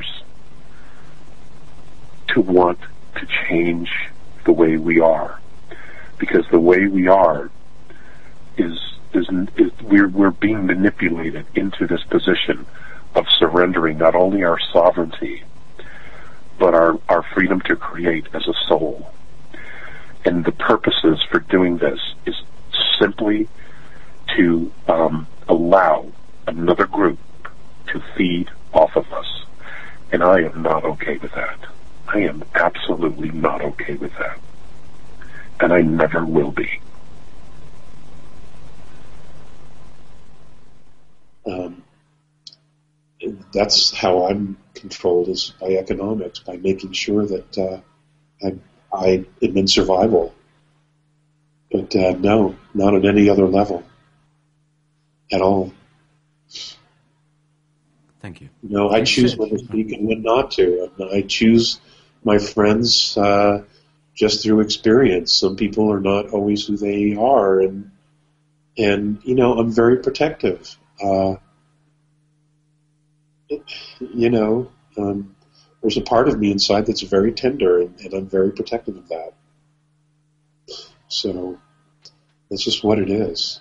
to want to change the way we are. Because the way we are is, is, is we're, we're being manipulated into this position of surrendering not only our sovereignty, but our, our freedom to create as a soul. And the purposes for doing this is simply to um, allow another group to feed off of us. And I am not okay with that. I am absolutely not okay with that. And I never will be. Um, that's how I'm controlled, is by economics, by making sure that uh, I, I am in survival. But uh, no, not at any other level at all. Thank you. You know, I You choose said- when to speak and when not to. And I choose my friends uh, just through experience. Some people are not always who they are, and and you know, I'm very protective. Uh, you know, um, there's a part of me inside that's very tender, and, and I'm very protective of that. So that's just what it is.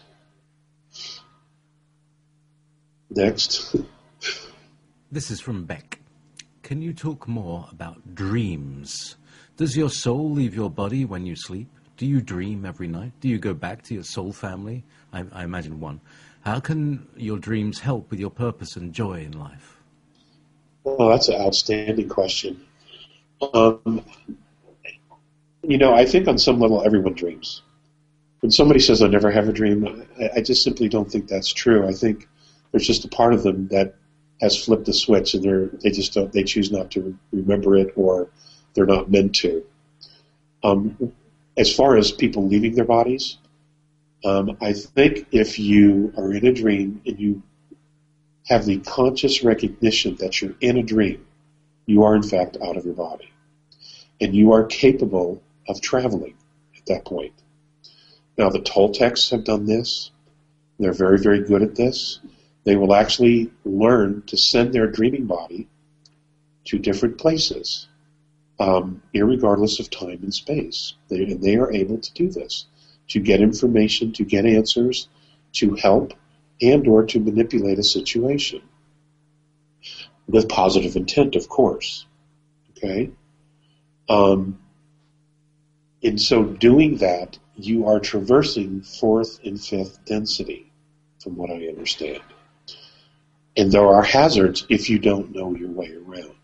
Next. This is from Beck. Can you talk more about dreams? Does your soul leave your body when you sleep? Do you dream every night? Do you go back to your soul family? I, I imagine one. How can your dreams help with your purpose and joy in life? Oh, that's an outstanding question. Um, you know, I think on some level everyone dreams. When somebody says, I never have a dream, I, I just simply don't think that's true. I think there's just a part of them that has flipped the switch, and they're, they just don't, they choose not to remember it, or they're not meant to. Um, as far as people leaving their bodies, um, I think if you are in a dream and you have the conscious recognition that you're in a dream, you are in fact out of your body. And you are capable of traveling at that point. Now, the Toltecs have done this. They're very, very good at this. They will actually learn to send their dreaming body to different places, um, irregardless of time and space. They, and they are able to do this, to get information, to get answers, to help, and or to manipulate a situation. With positive intent, of course. Okay? Um, and so doing that, you are traversing fourth and fifth density, from what I understand. And there are hazards if you don't know your way around.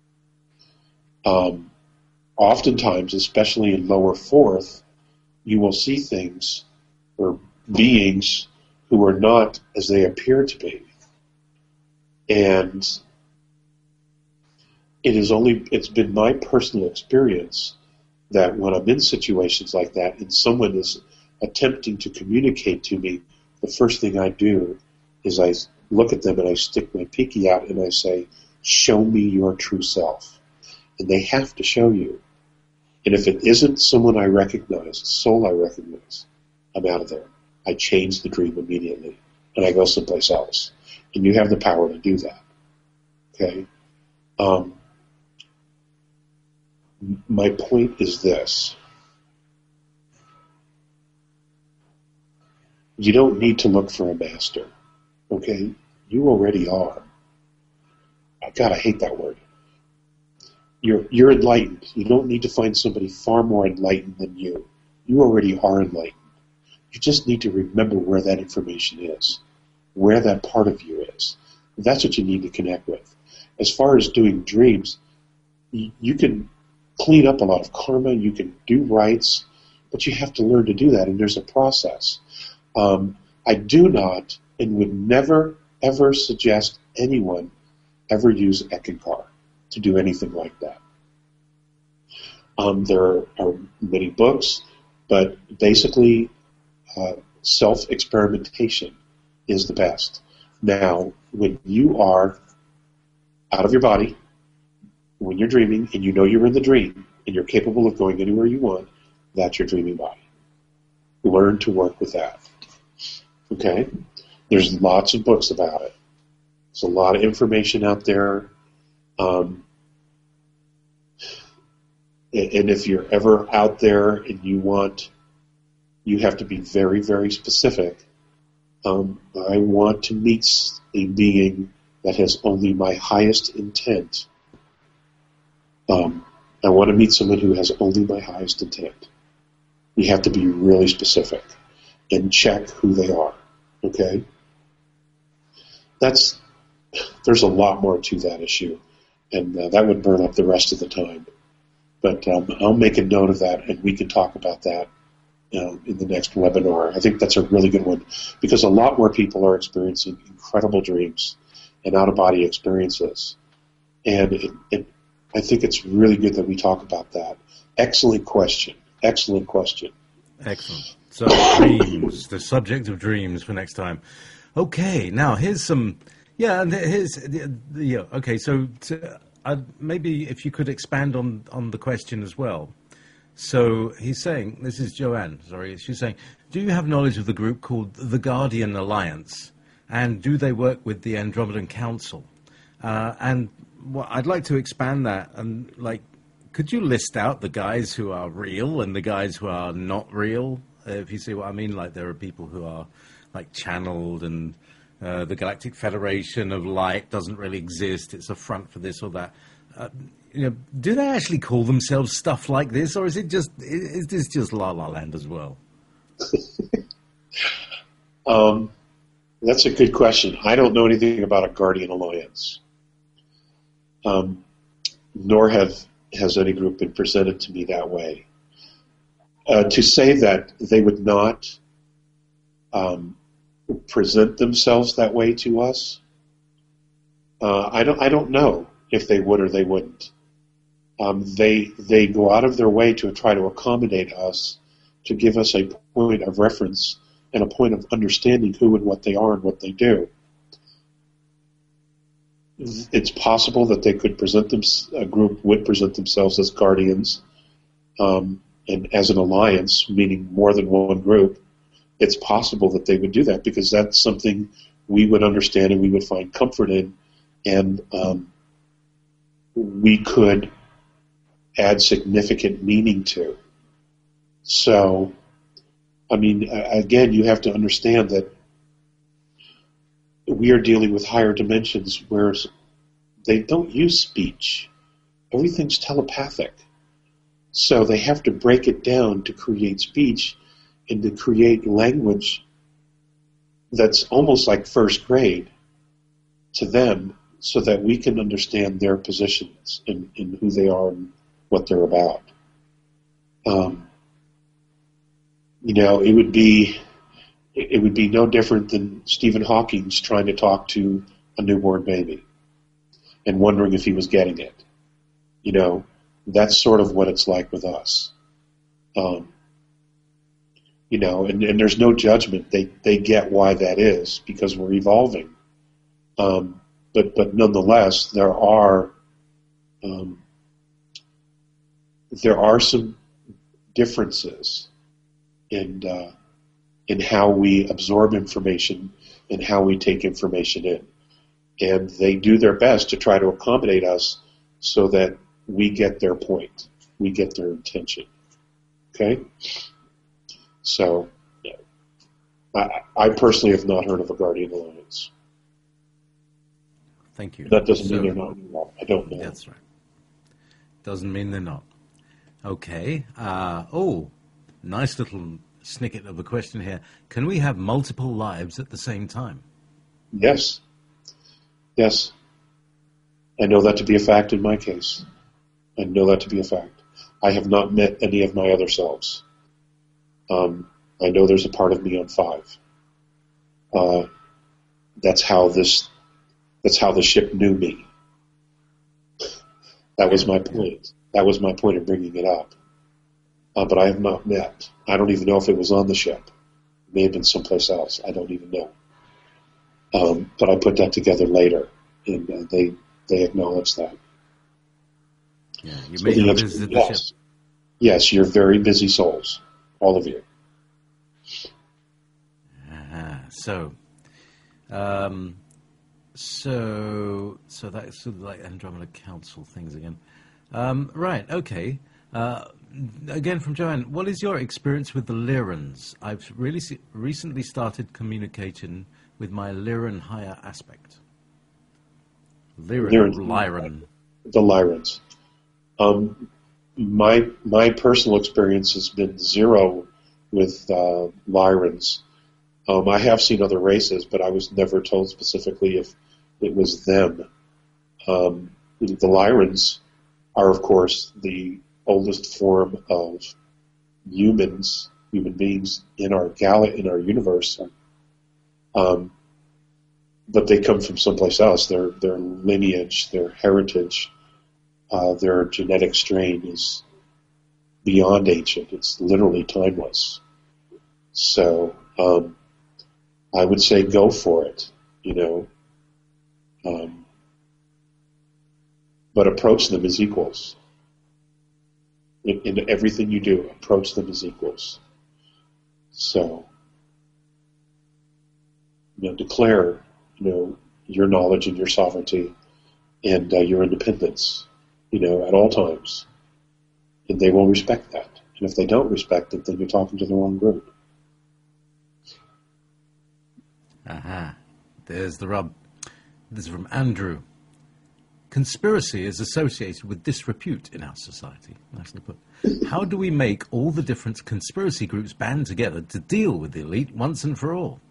Um, oftentimes, especially in lower fourth, you will see things or beings who are not as they appear to be. And it is only, it's been my personal experience that when I'm in situations like that and someone is attempting to communicate to me, the first thing I do is I look at them and I stick my pinky out and I say, show me your true self. And they have to show you. And if it isn't someone I recognize, a soul I recognize, I'm out of there. I change the dream immediately and I go someplace else. And you have the power to do that. Okay? Um, my point is this. You don't need to look for a master. Okay? You already are. God, I hate that word. You're, you're enlightened. You don't need to find somebody far more enlightened than you. You already are enlightened. You just need to remember where that information is, where that part of you is. That's what you need to connect with. As far as doing dreams, you, you can clean up a lot of karma, you can do rites, but you have to learn to do that, and there's a process. Um, I do not and would never, ever suggest anyone ever use Eckankar to do anything like that. Um, there are many books, but basically uh, self-experimentation is the best. Now, when you are out of your body, when you're dreaming and you know you're in the dream and you're capable of going anywhere you want, that's your dreaming body. Learn to work with that. Okay? There's lots of books about it. There's a lot of information out there. Um, and if you're ever out there and you want, you have to be very, very specific. Um, I want to meet a being that has only my highest intent. Um, I want to meet someone who has only my highest intent. You have to be really specific and check who they are. Okay? That's, there's a lot more to that issue, and uh, that would burn up the rest of the time. But um, I'll make a note of that, and we can talk about that uh, in the next webinar. I think that's a really good one, because a lot more people are experiencing incredible dreams and out-of-body experiences. And it, it, I think it's really good that we talk about that. Excellent question. Excellent question. Excellent. So, dreams, the subject of dreams for next time. Okay, now here's some Yeah, and here's the, the, yeah. Okay, so to, uh, maybe if you could expand on on the question as well. So he's saying, this is Joanne. Sorry, she's saying, do you have knowledge of the group called the Guardian Alliance, and do they work with the Andromedan Council? Uh, and well, I'd like to expand that and like, could you list out the guys who are real and the guys who are not real? Uh, if you see what I mean, like there are people who are like channeled and. Uh, the Galactic Federation of Light doesn't really exist. It's a front for this or that. Uh, you know, do they actually call themselves stuff like this, or is it just is this just La La Land as well? um, that's a good question. I don't know anything about a Guardian Alliance, um, nor have has any group been presented to me that way. Uh, to say that they would not. Um, present themselves that way to us. Uh, I don't. I don't know if they would or they wouldn't. Um, they they go out of their way to try to accommodate us, to give us a point of reference and a point of understanding who and what they are and what they do. It's possible that they could present them. A group would present themselves as guardians, um, and as an alliance, meaning more than one group. It's possible that they would do that because that's something we would understand and we would find comfort in, and um, we could add significant meaning to. So, I mean, again, you have to understand that we are dealing with higher dimensions where they don't use speech. Everything's telepathic. So they have to break it down to create speech and to create language that's almost like first grade to them so that we can understand their positions and, and who they are and what they're about. Um, you know, it would be it would be no different than Stephen Hawking's trying to talk to a newborn baby and wondering if he was getting it. You know, that's sort of what it's like with us. Um, You know, and, and there's no judgment. They they get why that is because we're evolving. Um, but but nonetheless, there are um, there are some differences in uh, in how we absorb information and how we take information in, and they do their best to try to accommodate us so that we get their point, we get their intention. Okay. So, yeah. I, I personally have not heard of a Guardian Alliance. Thank you. That doesn't so, mean they're not involved. I don't know. That's right. Doesn't mean they're not. Okay. Uh, oh, nice little snippet of a question here. Can we have multiple lives at the same time? Yes. Yes. I know that to be a fact in my case. I know that to be a fact. I have not met any of my other selves. Um, I know there's a part of me on five. Uh, that's how this. That's how the ship knew me. That was my point. That was my point of bringing it up. Uh, but I have not met. I don't even know if it was on the ship. It may have been someplace else. I don't even know. Um, but I put that together later, and uh, they they acknowledged that. Yeah, you so may the have answer, visited yes. the ship. Yes, you're very busy souls, all of you. Uh-huh. So, um, so, so that's sort of like Andromeda Council things again. Um, right. Okay. Uh, again, from Joanne, what is your experience with the Lyrans? I've really se- recently started communication with my Lyran higher aspect. Lyran, Lyran. Lyran. The Lyrans. Um, my my personal experience has been zero with uh, Lyrans. Um, I have seen other races, but I was never told specifically if it was them. Um, the Lyrans are, of course, the oldest form of humans, human beings in our gal in our universe. Um, but they come from someplace else. Their their lineage, their heritage, uh, their genetic strain is beyond ancient. It's literally timeless. So um, I would say go for it. You know, Um, but approach them as equals. In, in everything you do, approach them as equals. So, you know, declare, you know, your knowledge and your sovereignty and uh, your independence, you know, at all times. And they will respect that. And if they don't respect it, then you're talking to the wrong group. Aha. There's the rub. This is from Andrew. Conspiracy is associated with disrepute in our society. Nicely put. How do we make all the different conspiracy groups band together to deal with the elite once and for all?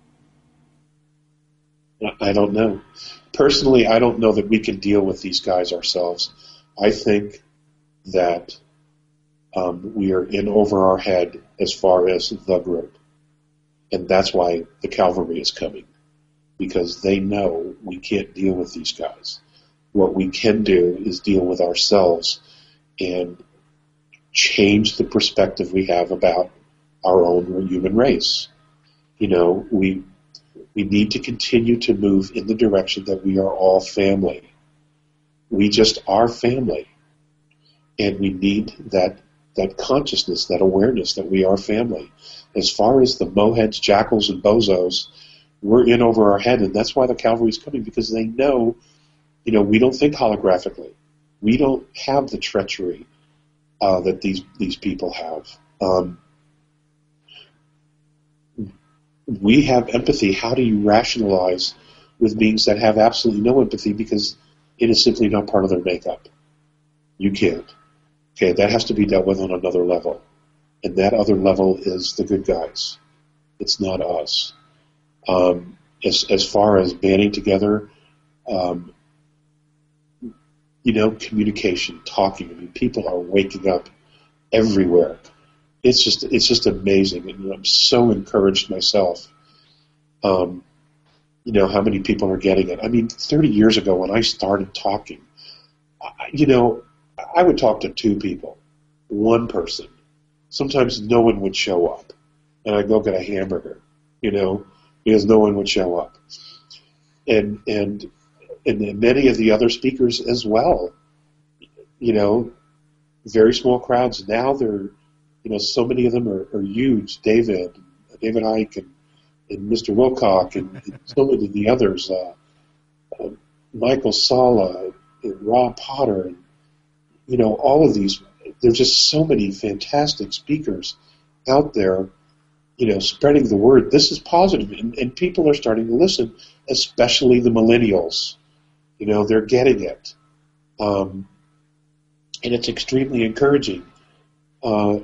I don't know. Personally, I don't know that we can deal with these guys ourselves. I think that um, we are in over our head as far as the group. And that's why the cavalry is coming. Because they know we can't deal with these guys. What we can do is deal with ourselves and change the perspective we have about our own human race. You know, we we need to continue to move in the direction that we are all family. We just are family. And we need that that consciousness, that awareness that we are family. As far as the moheads, jackals, and bozos, we're in over our head, and that's why the cavalry is coming, because they know, you know, we don't think holographically. We don't have the treachery uh, that these these people have. Um, we have empathy. How do you rationalize with beings that have absolutely no empathy because it is simply not part of their makeup? You can't. Okay, that has to be dealt with on another level, and that other level is the good guys. It's not us. Um, as as far as banding together, um, you know, communication, talking. I mean, people are waking up everywhere. It's just it's just amazing, and I'm so encouraged myself. Um, you know how many people are getting it. I mean, thirty years ago when I started talking, I, you know, I would talk to two people, one person. Sometimes no one would show up, and I'd go get a hamburger, you know, because no one would show up. And and and many of the other speakers as well, you know, very small crowds. Now they're, you know, so many of them are, are huge. David, David Icke, and, and Mister Wilcock, and, and so many of the others, uh, uh, Michael Sala, and Rob Potter, and, you know, all of these. There's just so many fantastic speakers out there, you know, spreading the word. This is positive, and, and people are starting to listen, especially the millennials. You know, they're getting it. Um, and it's extremely encouraging. Uh,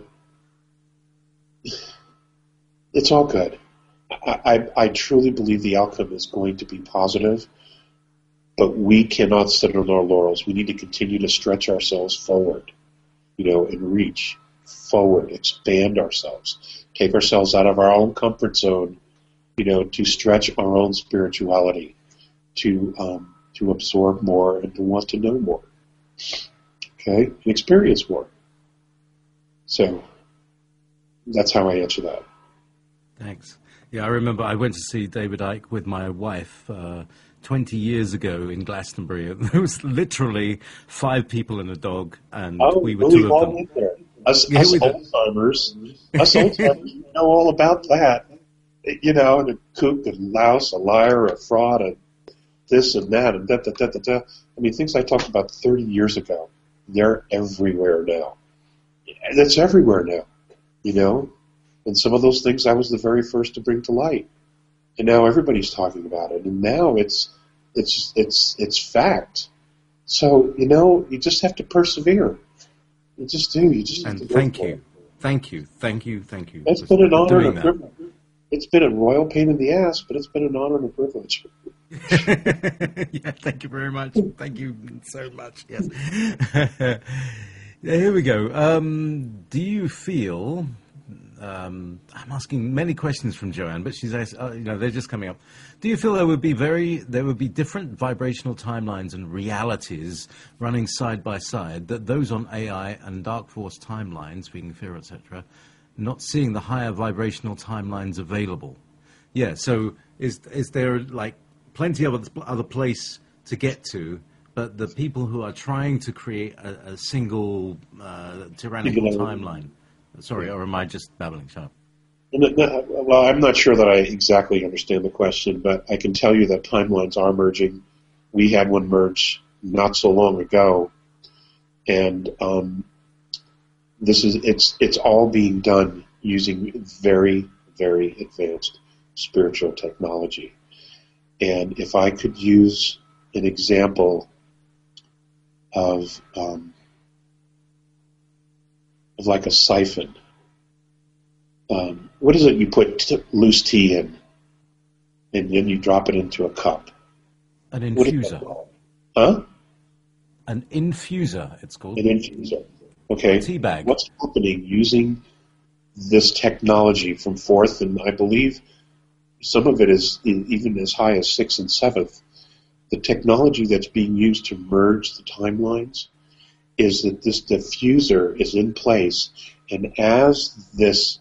it's all good. I, I, I truly believe the outcome is going to be positive, but we cannot sit on our laurels. We need to continue to stretch ourselves forward, you know, and reach forward, expand ourselves, take ourselves out of our own comfort zone, you know, to stretch our own spirituality, to um, to absorb more and to want to know more, okay, and experience more. So that's how I answer that. Thanks. Yeah, I remember I went to see David Icke with my wife uh, twenty years ago in Glastonbury. There was literally five people and a dog, and oh, we were we two all of them. went there. Us, Yeah, us we did. old-timers, us old-timers know all about that. You know, and a kook, a louse, a liar, a fraud, a this and that, and da, da, da, da, da. I mean, things I talked about thirty years ago, they're everywhere now. And it's everywhere now, you know? And some of those things I was the very first to bring to light. And now everybody's talking about it. And now it's it's it's it's fact. So, you know, you just have to persevere. You just do. You just have And to go thank for you, it. thank you, thank you, thank you. It's for- been an for honor doing and a that. privilege. It's been a royal pain in the ass, but it's been an honor and a privilege. Yeah, thank you very much. Thank you so much. Yes. Yeah, here we go. Um, do you feel? Um, I'm asking many questions from Joanne, but she's asked, uh, you know, they're just coming up. Do you feel there would be very, there would be different vibrational timelines and realities running side by side, that those on A I and Dark Force timelines, being fear, et cetera, not seeing the higher vibrational timelines available? Yeah. So is is there like plenty of other other place to get to, but the people who are trying to create a, a single uh, tyrannical timeline. Sorry, or am I just babbling sharp? Well, I'm not sure that I exactly understand the question, but I can tell you that timelines are merging. We had one merge not so long ago, and um, this is it's it's all being done using very, very advanced spiritual technology. And if I could use an example of um, of like a siphon. Um, what is it you put t- loose tea in, and then you drop it into a cup? An infuser. Huh? An infuser, it's called. An infuser. Okay. A tea bag. What's happening using this technology from fourth, and I believe some of it is in, even as high as sixth and seventh, the technology that's being used to merge the timelines is that this diffuser is in place, and as this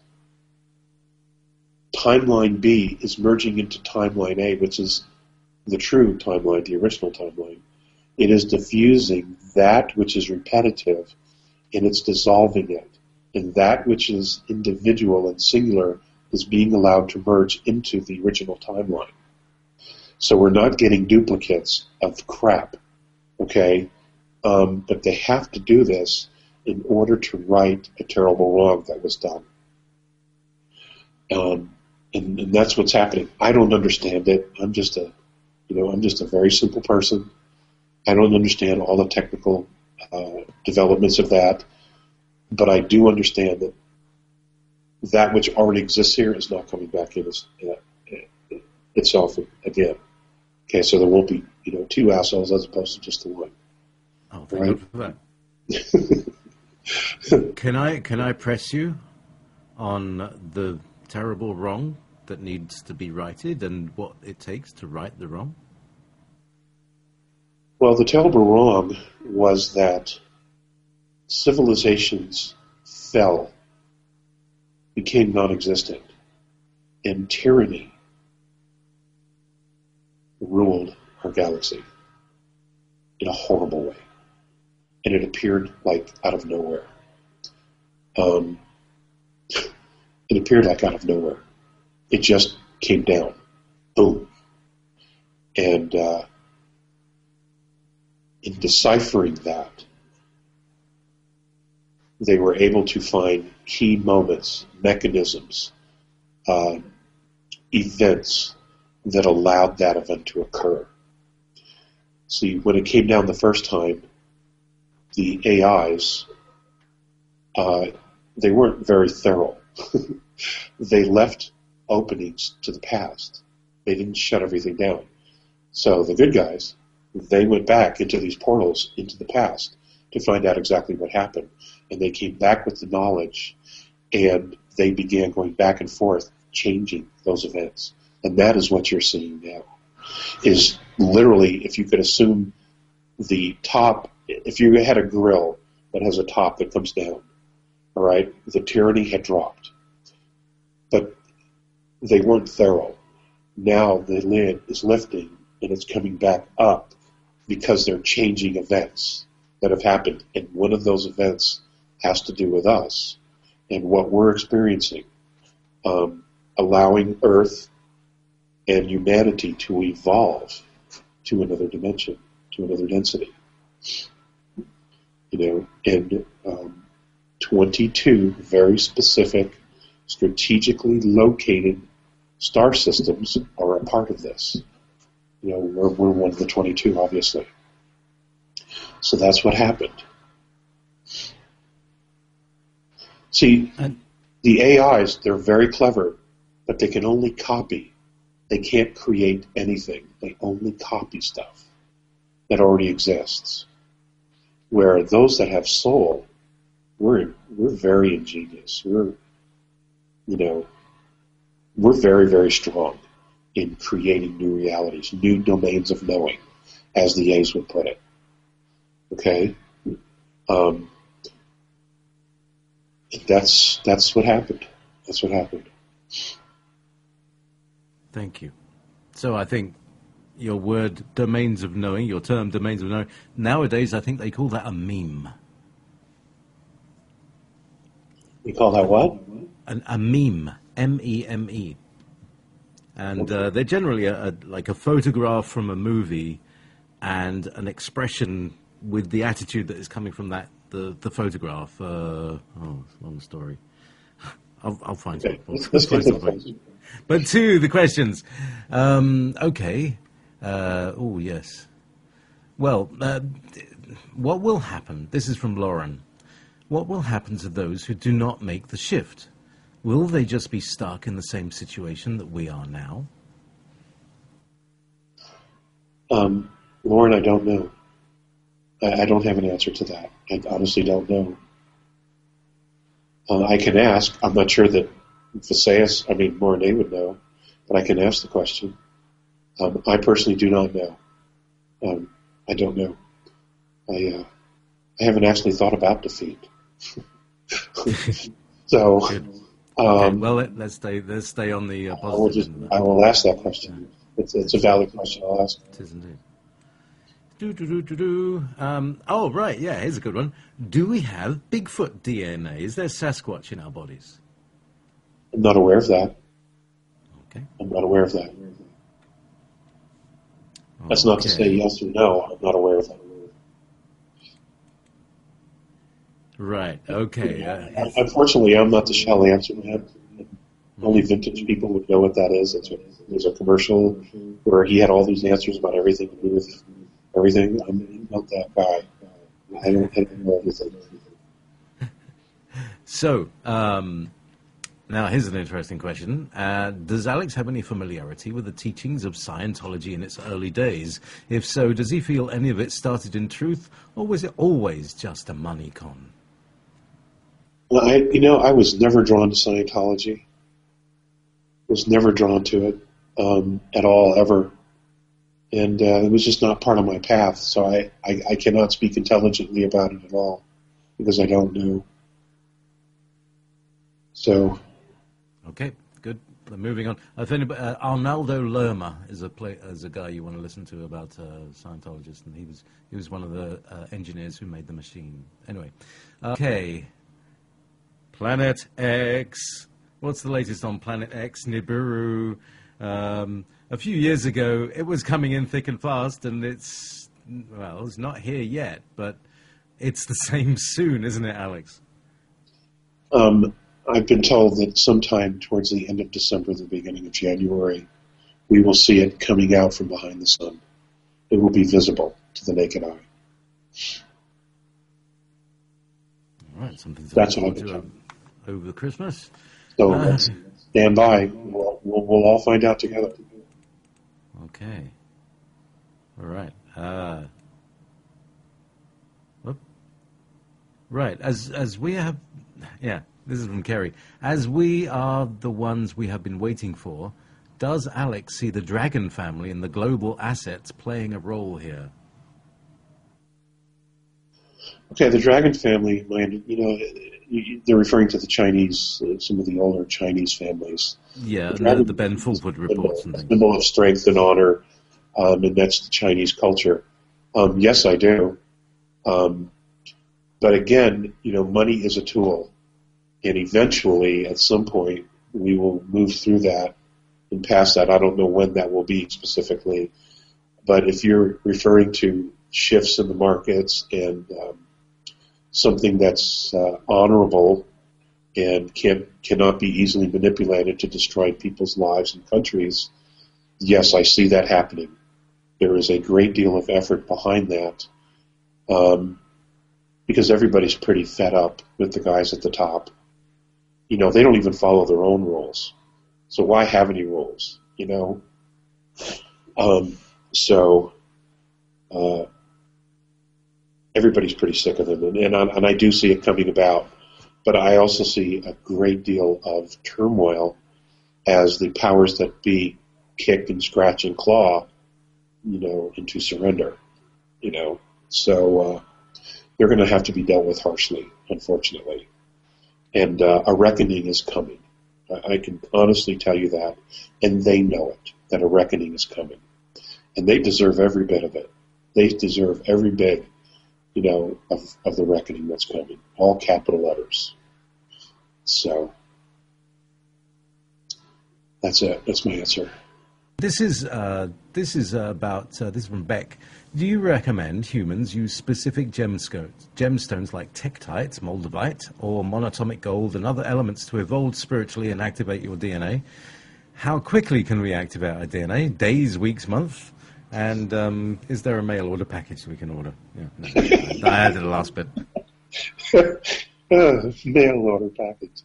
timeline B is merging into timeline A, which is the true timeline, the original timeline, it is diffusing that which is repetitive, and it's dissolving it. And that which is individual and singular is being allowed to merge into the original timeline. So we're not getting duplicates of crap, okay? Um, but they have to do this in order to right a terrible wrong that was done. Um, and, and that's what's happening. I don't understand it. I'm just a, you know, I'm just a very simple person. I don't understand all the technical uh, developments of that, but I do understand that that which already exists here is not coming back in its, uh, itself again. Okay, so there won't be, you know, two assholes as opposed to just the one. Oh, thank right? God for that. Can I can I press you on the terrible wrong that needs to be righted and what it takes to right the wrong? Well, the terrible wrong was that civilizations fell, became non-existent, and tyranny ruled our galaxy in a horrible way. And it appeared like out of nowhere. Um, it appeared like out of nowhere. It just came down. Boom. And uh, in deciphering that, they were able to find key moments, mechanisms, uh, events that allowed that event to occur. See, when it came down the first time, the A Is, uh, they weren't very thorough. They left openings to the past. They didn't shut everything down. So the good guys, they went back into these portals into the past to find out exactly what happened. And they came back with the knowledge, and they began going back and forth, changing those events. And that is what you're seeing now, is literally, if you could assume the top, if you had a grill that has a top that comes down, all right, the tyranny had dropped. But they weren't thorough. Now the lid is lifting, and it's coming back up because they're changing events that have happened. And one of those events has to do with us and what we're experiencing, um, allowing Earth and humanity to evolve to another dimension, to another density. You know, and um, twenty-two very specific, strategically located star systems are a part of this. You know, we're, we're one of the twenty-two, obviously. So that's what happened. See, and the A Is, they're very clever, but they can only copy. They can't create anything. They only copy stuff that already exists. Where those that have soul, we're we're very ingenious. We're, you know, we're very, very strong in creating new realities, new domains of knowing, as the A's would put it. Okay? Um, that's that's what happened. That's what happened. Thank you. So I think your word domains of knowing, your term domains of knowing. Nowadays, I think they call that a meme. We call that what? An, a meme, M E M E. And uh, they're generally a, a, like a photograph from a movie and an expression with the attitude that is coming from that the, the photograph. Uh, oh, it's a long story. I'll, I'll find Okay. something. Let's get to the something. question. But to the questions. Um, okay. Uh, oh, yes. Well, uh, what will happen? This is from Lauren. What will happen to those who do not make the shift? Will they just be stuck in the same situation that we are now? Um, Lauren, I don't know. I, I don't have an answer to that. I honestly don't know. Uh, I can ask. I'm not sure that Visayas, I mean, Mornay would know, but I can ask the question. Um, I personally do not know. Um, I don't know. I uh, I haven't actually thought about defeat. So, Good. um, Okay, well, let, let's stay. Let's stay on the uh, I will positive. just end. I will ask that question. It's, it's a valid question. I'll ask. It is indeed. Do, do, do, do, do. Um, oh, right, yeah, here's a good one. Do we have Bigfoot D N A? Is there Sasquatch in our bodies? I'm not aware of that. Okay. I'm not aware of that. That's not to Okay. say yes or no. I'm not aware of that. Right, okay. Uh, Unfortunately, I'm not the shall answer man. Only vintage people would know what that is. It's a, there's a commercial where he had all these answers about everything to do with everything. I'm not that guy. I don't, I don't know everything. so, um, now here's an interesting question. Uh, does Alex have any familiarity with the teachings of Scientology in its early days? If so, does he feel any of it started in truth, or was it always just a money con? Well, I, you know, I was never drawn to Scientology. Was never drawn to it um, at all, ever. And uh, it was just not part of my path, so I, I, I cannot speak intelligently about it at all, because I don't know. So... Okay, good. Then moving on. If anybody, uh, Arnaldo Lerma is a play, is a guy you want to listen to about uh, Scientologists, and he was he was one of the uh, engineers who made the machine. Anyway, okay. Planet X. What's the latest on Planet X? Nibiru. Um, a few years ago, it was coming in thick and fast, and it's well, it's not here yet, but it's the same soon, isn't it, Alex? Um, I've been told that sometime towards the end of December, the beginning of January, we will see it coming out from behind the sun. It will be visible to the naked eye. All right, something to That's look what I've forward been to over Christmas. So Uh, let's stand by. We'll, we'll, we'll all find out together. Okay. All right. Uh, whoop. Right. As as we have, yeah. This is from Kerry. As we are the ones we have been waiting for, does Alex see the Dragon family and the global assets playing a role here? Okay, the Dragon family, mind you know, they're referring to the Chinese, uh, some of the older Chinese families. Yeah, The the, Dragon the Ben Fulford reports and symbol, things. symbol of strength and honor, um, and that's the Chinese culture. Um, yes, I do. Um, but again, you know, money is a tool. And eventually, at some point, we will move through that and past that. I don't know when that will be specifically. But if you're referring to shifts in the markets and um, something that's uh, honorable and can cannot be easily manipulated to destroy people's lives and countries, yes, I see that happening. There is a great deal of effort behind that um, because everybody's pretty fed up with the guys at the top. You know, they don't even follow their own rules. So why have any rules, you know? Um, so uh, everybody's pretty sick of them. And, and, I, and I do see it coming about. But I also see a great deal of turmoil as the powers that be kick and scratch and claw, you know, into surrender, you know. So uh, they're going to have to be dealt with harshly, unfortunately. And uh, a reckoning is coming. I, I can honestly tell you that. And they know it, that a reckoning is coming. And they deserve every bit of it. They deserve every bit, you know, of, of the reckoning that's coming. All capital letters. So, that's it. That's my answer. This is uh, this is uh, about uh, this is from Beck. Do you recommend humans use specific gemstones, gemstones like Tektite, Moldavite, or monatomic gold and other elements to evolve spiritually and activate your D N A? How quickly can we activate our D N A? Days, weeks, months? And um, is there a mail order package we can order? Yeah, no, I added the last bit. uh, mail order package.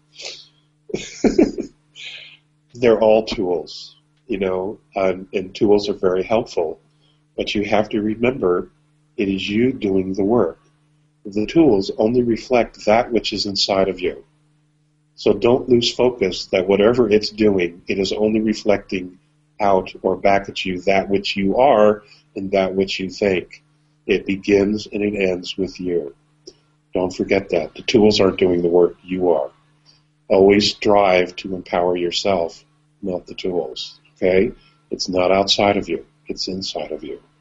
They're all tools, you know, um, and tools are very helpful. But you have to remember, it is you doing the work. The tools only reflect that which is inside of you. So don't lose focus that whatever it's doing, it is only reflecting out or back at you that which you are and that which you think. It begins and it ends with you. Don't forget that. The tools aren't doing the work, you are. Always strive to empower yourself, not the tools. Okay? It's not outside of you. It's inside of you.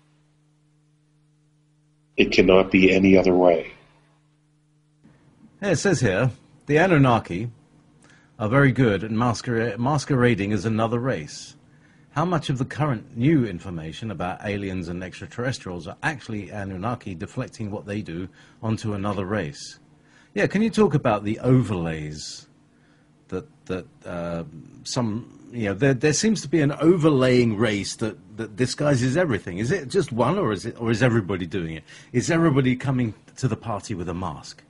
It cannot be any other way. Yeah, it says here, the Anunnaki are very good at masquer- masquerading as another race. How much of the current new information about aliens and extraterrestrials are actually Anunnaki deflecting what they do onto another race? Yeah, can you talk about the overlays that that uh, some, you know, there there seems to be an overlaying race that, that disguises everything. Is it just one, or is it, or is everybody doing it? Is everybody coming to the party with a mask?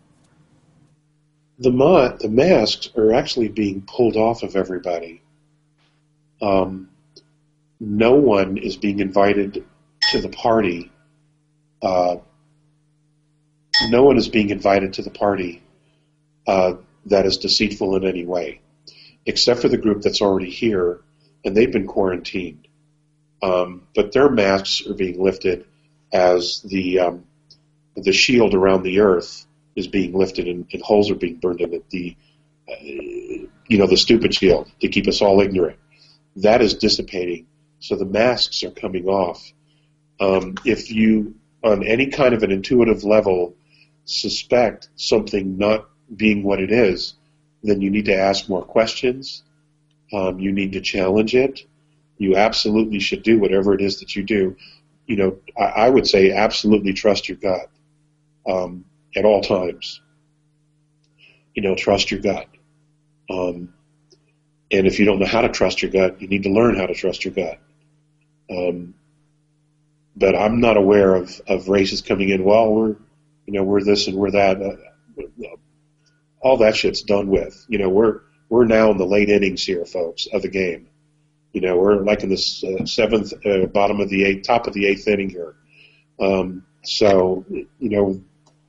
The ma- the masks are actually being pulled off of everybody. Um, no one is being invited to the party. Uh, no one is being invited to the party uh, that is deceitful in any way, except for the group that's already here, and they've been quarantined. Um, but their masks are being lifted as the um, the shield around the earth is being lifted, and, and holes are being burned in it. The uh, you know the stupid shield to keep us all ignorant. That is dissipating, so the masks are coming off. Um, if you, on any kind of an intuitive level, suspect something not being what it is, then you need to ask more questions. Um, you need to challenge it. You absolutely should do whatever it is that you do. You know, I, I would say absolutely trust your gut um, at all times. You know, trust your gut. Um, And if you don't know how to trust your gut, you need to learn how to trust your gut. Um, but I'm not aware of, of races coming in, well, we're, you know, we're this and we're that. Uh, all that shit's done with. You know, we're, we're now in the late innings here, folks, of the game. You know, we're like in the uh, seventh, uh, bottom of the eighth, top of the eighth inning here. Um, so, you know,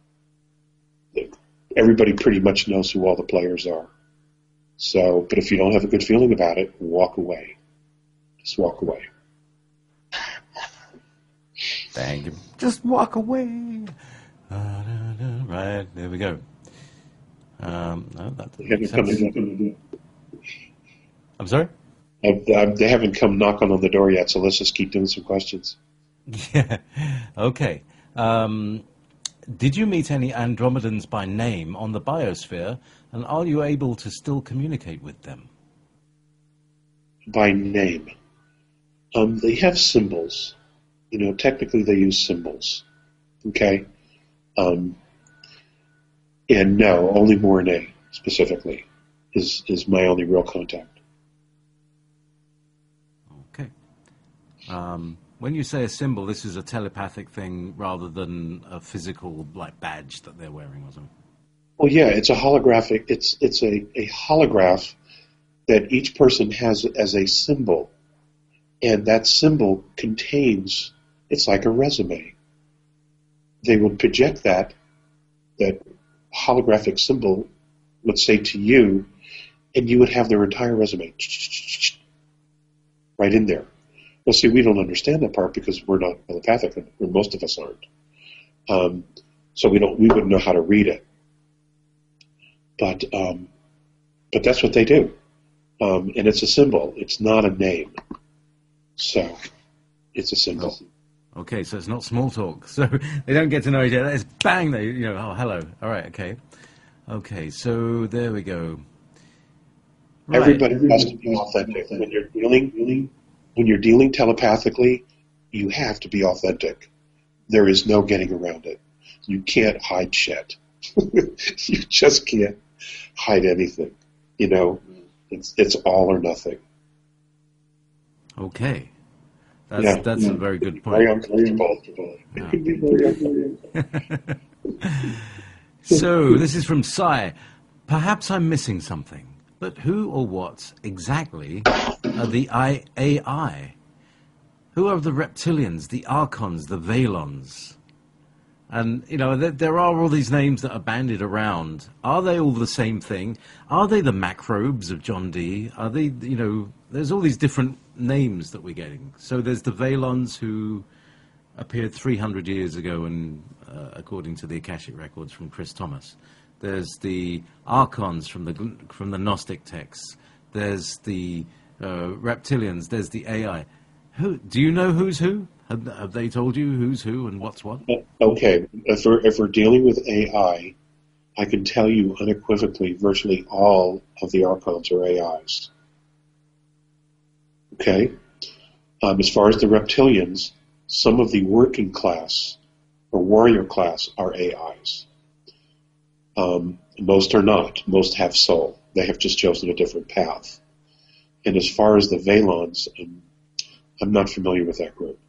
everybody pretty much knows who all the players are. So, but if you don't have a good feeling about it, walk away. Just walk away. Thank you. Just walk away. Uh, right, there we go. Um, no, that doesn't make sense. I'm sorry? I, I, they haven't come knocking on the door yet, so let's just keep doing some questions. Yeah. Okay. Um, did you meet any Andromedans by name on the biosphere, and are you able to still communicate with them? By name. Um, they have symbols. You know, technically they use symbols. Okay? Um, and no, only Mornay specifically is, is my only real contact. Okay. Um, when you say a symbol, this is a telepathic thing rather than a physical, like, badge that they're wearing or something? Well, yeah, it's a holographic, it's, it's a, a holograph that each person has as a symbol. And that symbol contains, it's like a resume. They would project that, that holographic symbol, let's say to you, and you would have their entire resume right in there. Well, see, we don't understand that part because we're not telepathic, or most of us aren't. Um, so we don't, we wouldn't know how to read it. But, um, but that's what they do. Um, and it's a symbol. It's not a name. So, It's a symbol. Oh. Okay, so it's not small talk. So they don't get to know each other. It's bang, they, you know, oh, hello. All right, okay. Okay, so there we go. Right. Everybody has to be authentic. When you're dealing, when you're dealing telepathically, you have to be authentic. There is no getting around it. You can't hide shit. You just can't hide anything. You know, it's it's all or nothing. Okay. That's, yeah, that's yeah. a very good point. Very uncomfortable. It Yeah. can be very uncomfortable. So, this is from Sai. Perhaps I'm missing something, but who or what exactly are the I- A I? Who are the reptilians, the archons, the Valons? And, you know, there, there are all these names that are bandied around. Are they all the same thing? Are they the macrobes of John Dee? Are they, you know, there's all these different names that we're getting. So there's the Valons who appeared three hundred years ago, and uh, according to the Akashic records from Chris Thomas. There's the archons from the from the Gnostic texts. There's the uh, reptilians. There's the A I. Who do you know? Who's who? Have, have they told you who's who and what's what? Okay, if we're if we're dealing with A I, I can tell you unequivocally, virtually all of the archons are A Is. Okay, um, as far as the reptilians, some of the working class or warrior class are A Is. Um, most are not. Most have soul. They have just chosen a different path. And as far as the Valons, um, I'm not familiar with that group.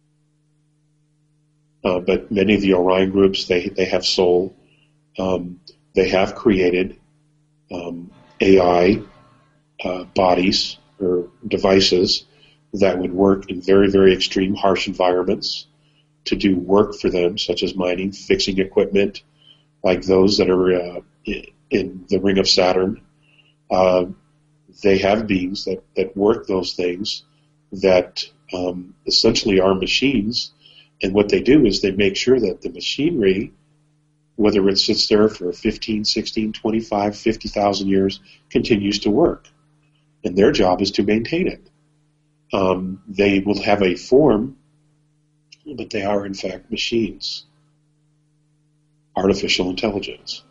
Uh, but many of the Orion groups, they they have soul. Um, they have created um, A I uh, bodies or devices that would work in very, very extreme, harsh environments to do work for them, such as mining, fixing equipment, like those that are uh, in the Ring of Saturn. Uh, they have beings that, that work those things that um, essentially are machines. And what they do is they make sure that the machinery, whether it sits there for fifteen, sixteen, twenty-five, fifty thousand years, continues to work. And their job is to maintain it. Um, they will have a form, but they are in fact machines. Artificial intelligence.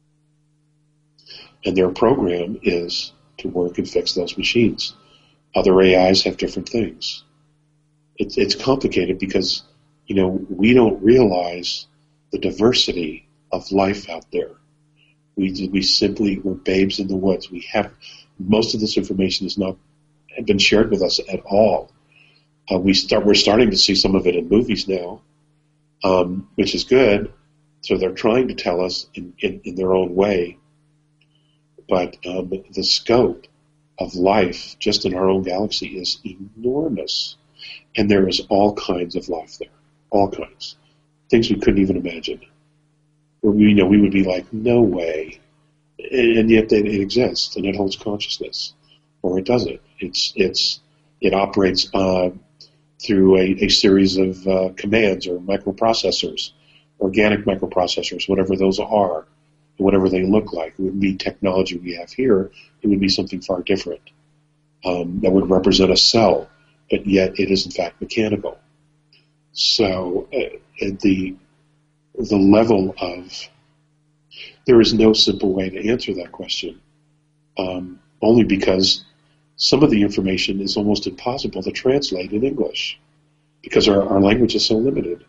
And their program is to work and fix those machines. Other A Is have different things. It, it's complicated because, you know, we don't realize the diversity of life out there. We we simply, we're babes in the woods. We have, most of this information has not been shared with us at all. Uh, we start, we're starting to see some of it in movies now, um, which is good. So they're trying to tell us in, in, in their own way. But um, the scope of life just in our own galaxy is enormous. And there is all kinds of life there. All kinds. Things we couldn't even imagine. Where we, you know, we would be like, no way. And yet it, it exists and it holds consciousness. Or it doesn't. It's, it's, it operates uh, through a, a series of uh, commands or microprocessors, organic microprocessors, whatever those are, whatever they look like. It wouldn't be technology we have here. It would be something far different um, that would represent a cell, but yet it is in fact mechanical. So uh, the the level of, there is no simple way to answer that question, um, only because some of the information is almost impossible to translate in English because our, our language is so limited.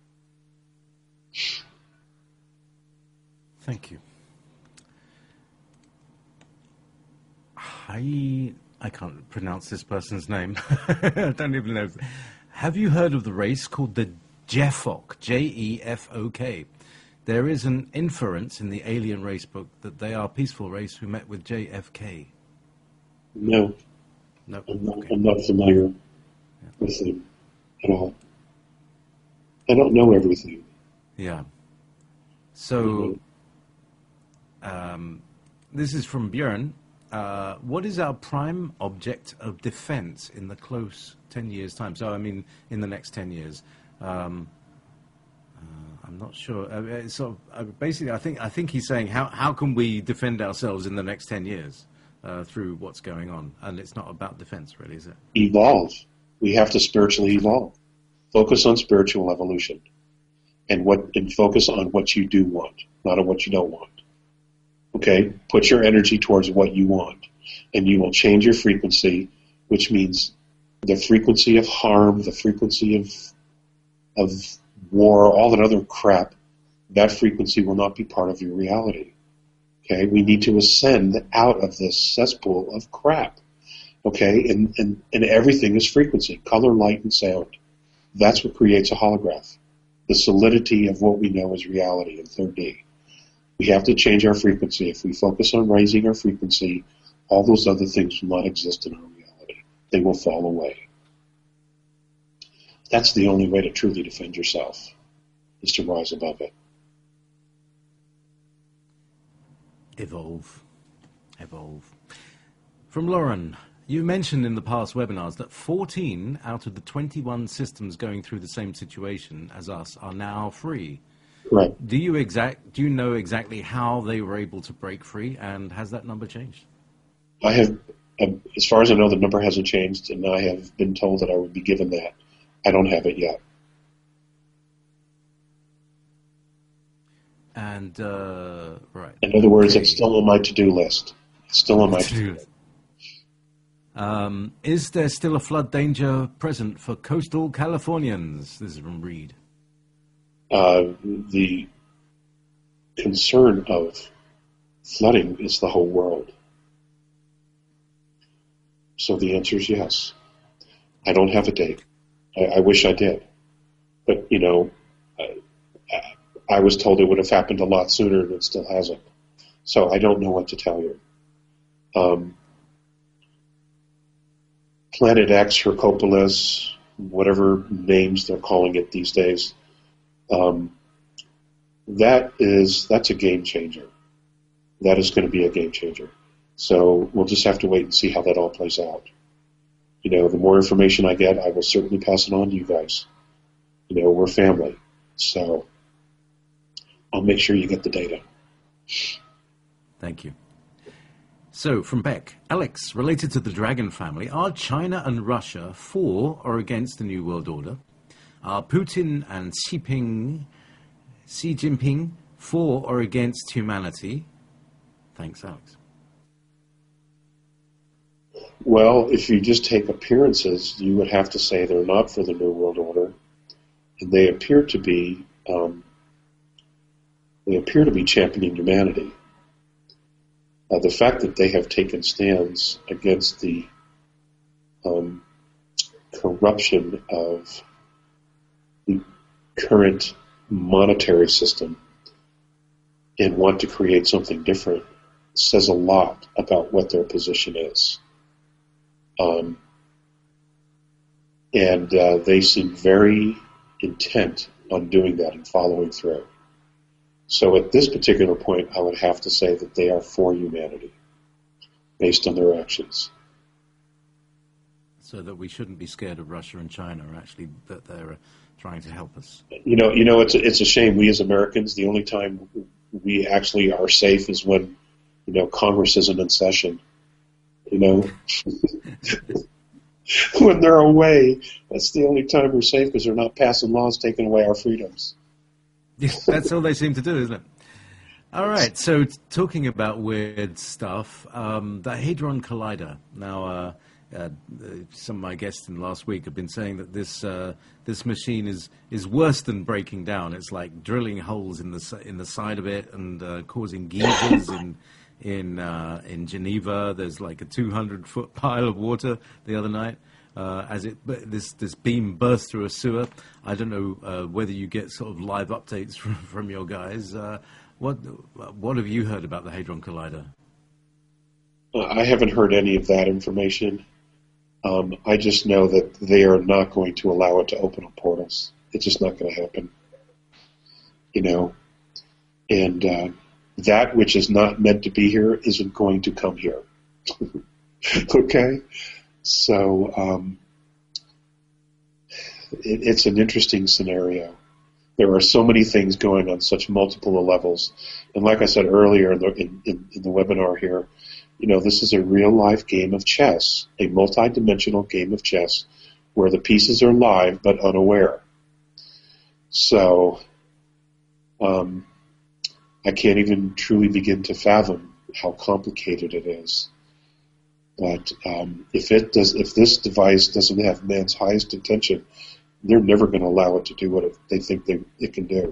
Thank you. I I can't pronounce this person's name. I don't even know. Have you heard of the race called the Jeffok? J E F O K. There is an inference in the Alien Race book that they are a peaceful race who met with J F K. No. No. I'm not, Okay. I'm not familiar yeah. with them at all. I don't know everything. Yeah. So, um, this is from Björn. Uh, what is our prime object of defense in the close ten years' time? So, I mean, in the next ten years. Um, uh, I'm not sure. Uh, it's sort of, uh, basically, I think I think he's saying how how can we defend ourselves in the next ten years uh, through what's going on? And it's not about defense, really, is it? Evolve. We have to spiritually evolve. Focus on spiritual evolution, and what and focus on what you do want, not on what you don't want. Okay? Put your energy towards what you want, and you will change your frequency, which means the frequency of harm, the frequency of of war, all that other crap, that frequency will not be part of your reality. Okay? We need to ascend out of this cesspool of crap. Okay? And, and, and everything is frequency, color, light, and sound. That's what creates a holograph. The solidity of what we know as reality in third D. We have to change our frequency. If we focus on raising our frequency, all those other things will not exist in our reality. They will fall away. That's the only way to truly defend yourself, is to rise above it. Evolve. Evolve. From Lauren, you mentioned in the past webinars that fourteen out of the twenty-one systems going through the same situation as us are now free. Right. Do you exact? Do you know exactly how they were able to break free, and has that number changed? I have, um, as far as I know, the number hasn't changed, and I have been told that I would be given that. I don't have it yet. And, uh, right. In other words, okay. It's still on my to-do list. It's still on my to-do list. Um, is there still a flood danger present for coastal Californians? This is from Reed. Uh, the concern of flooding is the whole world. So the answer is yes. I don't have a date. I, I wish I did. But, you know, I, I was told it would have happened a lot sooner, and it still hasn't. So I don't know what to tell you. Um, Planet X, Hercopolis, whatever names they're calling it these days, um, that is, that's a game changer. That is going to be a game changer. So we'll just have to wait and see how that all plays out. You know, the more information I get, I will certainly pass it on to you guys. You know, we're family. So I'll make sure you get the data. Thank you. So, from Beck, Alex, related to the Dragon family, are China and Russia for or against the New World Order? Are Putin and Xi Jinping, Xi Jinping for or against humanity? Thanks, Alex. Well, if you just take appearances, you would have to say they're not for the New World Order. And they appear to be, um, they appear to be championing humanity. Uh, the fact that they have taken stands against the um, corruption of the current monetary system and want to create something different says a lot about what their position is. Um, and uh, they seem very intent on doing that and following through. So at this particular point, I would have to say that they are for humanity, based on their actions. So that we shouldn't be scared of Russia and China, or actually that they're uh, trying to help us. You know, you know, it's a, it's a shame. We as Americans, the only time we actually are safe is when, you know, Congress isn't in session. You know, when they're away, that's the only time we're safe, because they're not passing laws taking away our freedoms. That's all they seem to do, isn't it? All right, so t- talking about weird stuff, um, the Hadron Collider. Now, uh, uh, some of my guests in last week have been saying that this uh, this machine is, is worse than breaking down. It's like drilling holes in the in the side of it and uh, causing geysers in in uh, in Geneva. There's like a two hundred foot pile of water the other night. Uh, as it this this beam burst through a sewer. I don't know uh, whether you get sort of live updates from, from your guys. Uh, what what have you heard about the Hadron Collider? I haven't heard any of that information. Um, I just know that they are not going to allow it to open up portals. It's just not going to happen. You know, and uh, that which is not meant to be here isn't going to come here. Okay? So um, it, it's an interesting scenario. There are so many things going on such multiple levels. And like I said earlier in the, in, in, in the webinar here, you know, this is a real-life game of chess, a multi-dimensional game of chess where the pieces are live but unaware. So um, I can't even truly begin to fathom how complicated it is. But um, if it does, if this device doesn't have man's highest intention, they're never going to allow it to do what it, they think they, it can do.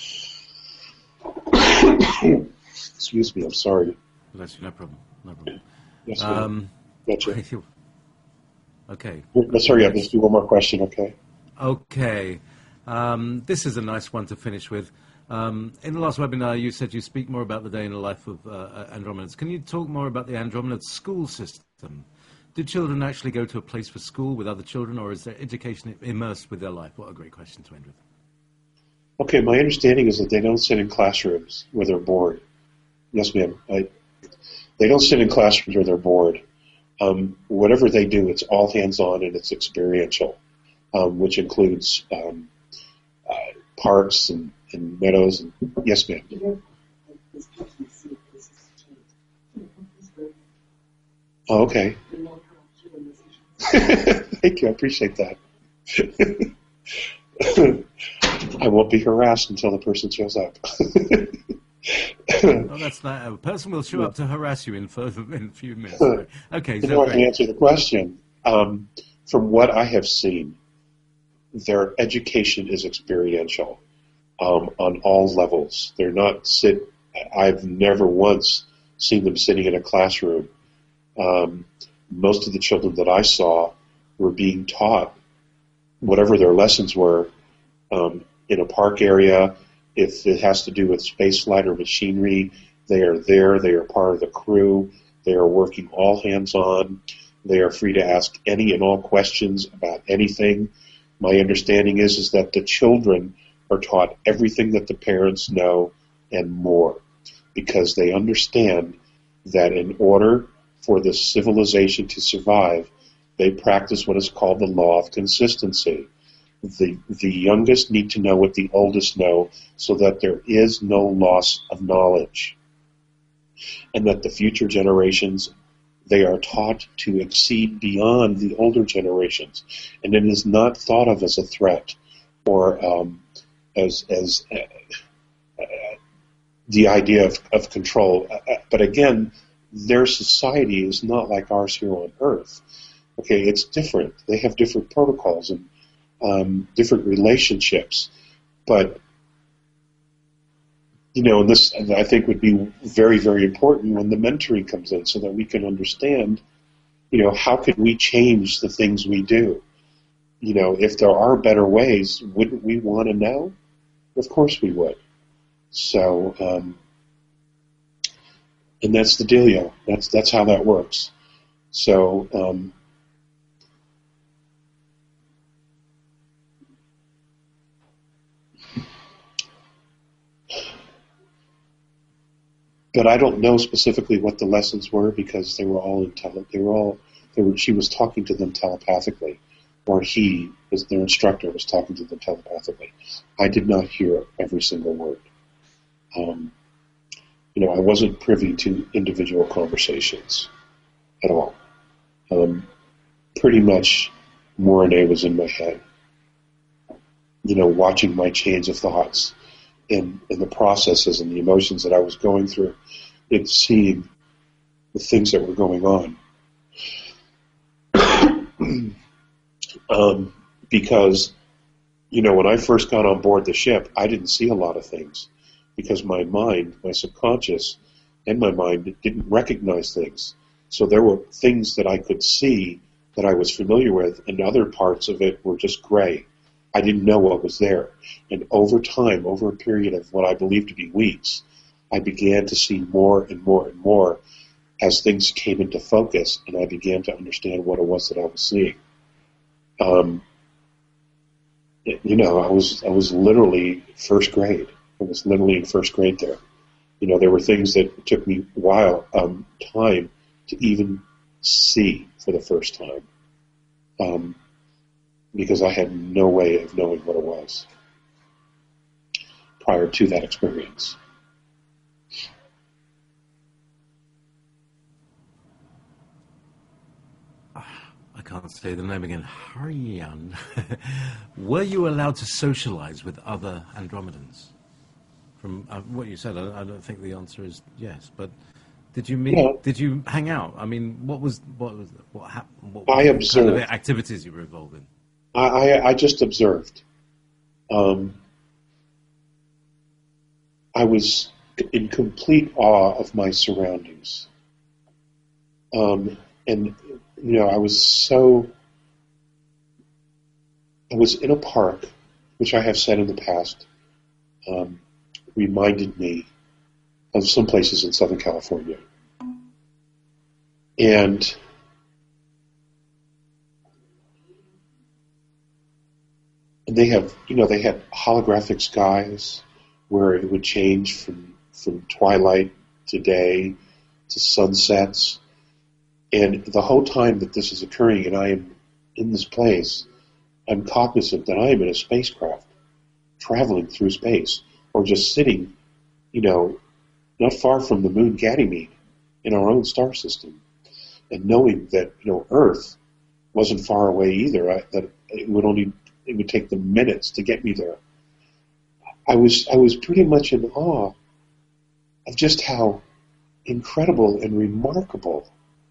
Excuse me, I'm sorry. Bless you, no problem. No problem. Yes, um, gotcha. Okay. Let's hurry up. Let's do one more question, okay? Okay. Um, this is a nice one to finish with. Um, in the last webinar, you said you speak more about the day in the life of uh, Andromedans. Can you talk more about the Andromeda school system? Do children actually go to a place for school with other children, or is their education immersed with their life? What a great question to end with. Okay, my understanding is that they don't sit in classrooms where they're bored. Yes, ma'am. I, they don't sit in classrooms where they're bored. Um, whatever they do, it's all hands-on and it's experiential, um, which includes um, uh, parks and, and meadows. And, yes, ma'am. Oh, okay. Thank you. I appreciate that. I won't be harassed until the person shows up. Well, that's not, a person will show up to harass you in further in a few minutes. Okay, so so I can answer the question. Um, from what I have seen, their education is experiential um, on all levels. They're not sit. I've never once seen them sitting in a classroom. Um, most of the children that I saw were being taught whatever their lessons were um, in a park area. If it has to do with space flight or machinery, they are there. They are part of the crew. They are working all hands on. They are free to ask any and all questions about anything. My understanding is, is that the children are taught everything that the parents know and more, because they understand that in order for this civilization to survive, they practice what is called the law of consistency. The, the youngest need to know what the oldest know so that there is no loss of knowledge. And that the future generations, they are taught to exceed beyond the older generations. And it is not thought of as a threat or um, as, as uh, uh, the idea of, of control. Uh, but again, their society is not like ours here on Earth. Okay, it's different. They have different protocols and Um, different relationships, but you know, and this I think would be very, very important when the mentoring comes in, so that we can understand, you know, how could we change the things we do? You know, if there are better ways, wouldn't we want to know? Of course we would. So, um, and that's the dealio. That's that's how that works. So. Um, But I don't know specifically what the lessons were, because they were all in tele- they were all they were. She was talking to them telepathically, or he, as their instructor, was talking to them telepathically. I did not hear every single word. Um, you know, I wasn't privy to individual conversations at all. Um, pretty much, Morane was in my head. You know, watching my chains of thoughts. In, in the processes and the emotions that I was going through, and seeing the things that were going on. um, because, you know, when I first got on board the ship, I didn't see a lot of things, because my mind, my subconscious, and my mind didn't recognize things. So there were things that I could see that I was familiar with, and other parts of it were just gray. I didn't know what was there. And over time, over a period of what I believe to be weeks, I began to see more and more and more as things came into focus, and I began to understand what it was that I was seeing. Um, you know, I was I was literally first grade. I was literally in first grade there. You know, there were things that took me a while, um, time to even see for the first time. Um, because I had no way of knowing what it was prior to that experience. I can't say the name again, Harian, were you allowed to socialize with other Andromedans? From uh, what you said, I, I don't think the answer is yes, but did you meet, Yeah. did you hang out? I mean, what was, what was, what happened? What I kind of observed. activities you were involved in? I, I, I just observed. Um, I was in complete awe of my surroundings. Um, and, you know, I was so, I was in a park, which I have said in the past, um, reminded me of some places in Southern California. And and they have, you know, they had holographic skies where it would change from, from twilight to day to sunsets. And the whole time that this is occurring and I am in this place, I'm cognizant that I am in a spacecraft traveling through space or just sitting, you know, not far from the moon Ganymede in our own star system, and knowing that, you know, Earth wasn't far away either, I, that it would only, it would take them minutes to get me there. I was, I was pretty much in awe of just how incredible and remarkable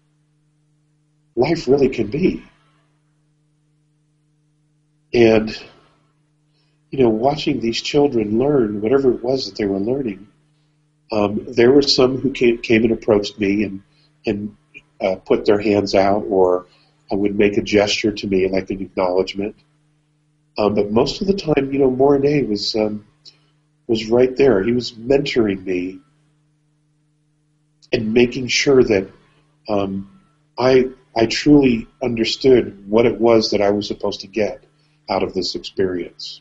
life really can be. And, you know, watching these children learn whatever it was that they were learning, um, there were some who came, came and approached me and, and uh, put their hands out, or I would make a gesture to me like an acknowledgement. Um, but most of the time, you know, Mornay was um, was right there. He was mentoring me and making sure that um, I I truly understood what it was that I was supposed to get out of this experience.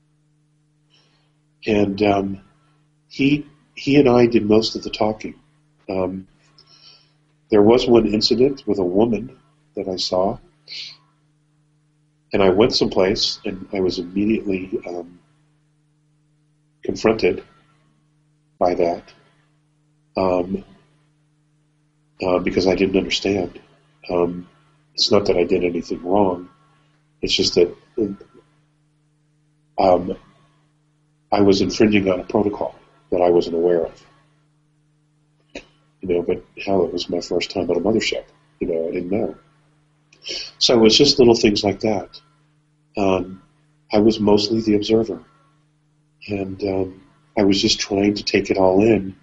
And um, he he and I did most of the talking. Um, there was one incident with a woman that I saw, and I went someplace, and I was immediately um, confronted by that um, uh, because I didn't understand. Um, it's not that I did anything wrong. It's just that um, I was infringing on a protocol that I wasn't aware of. You know, but hell, it was my first time on a mothership. You know, I didn't know. So it was just little things like that. Um, I was mostly the observer. And um, I was just trying to take it all in.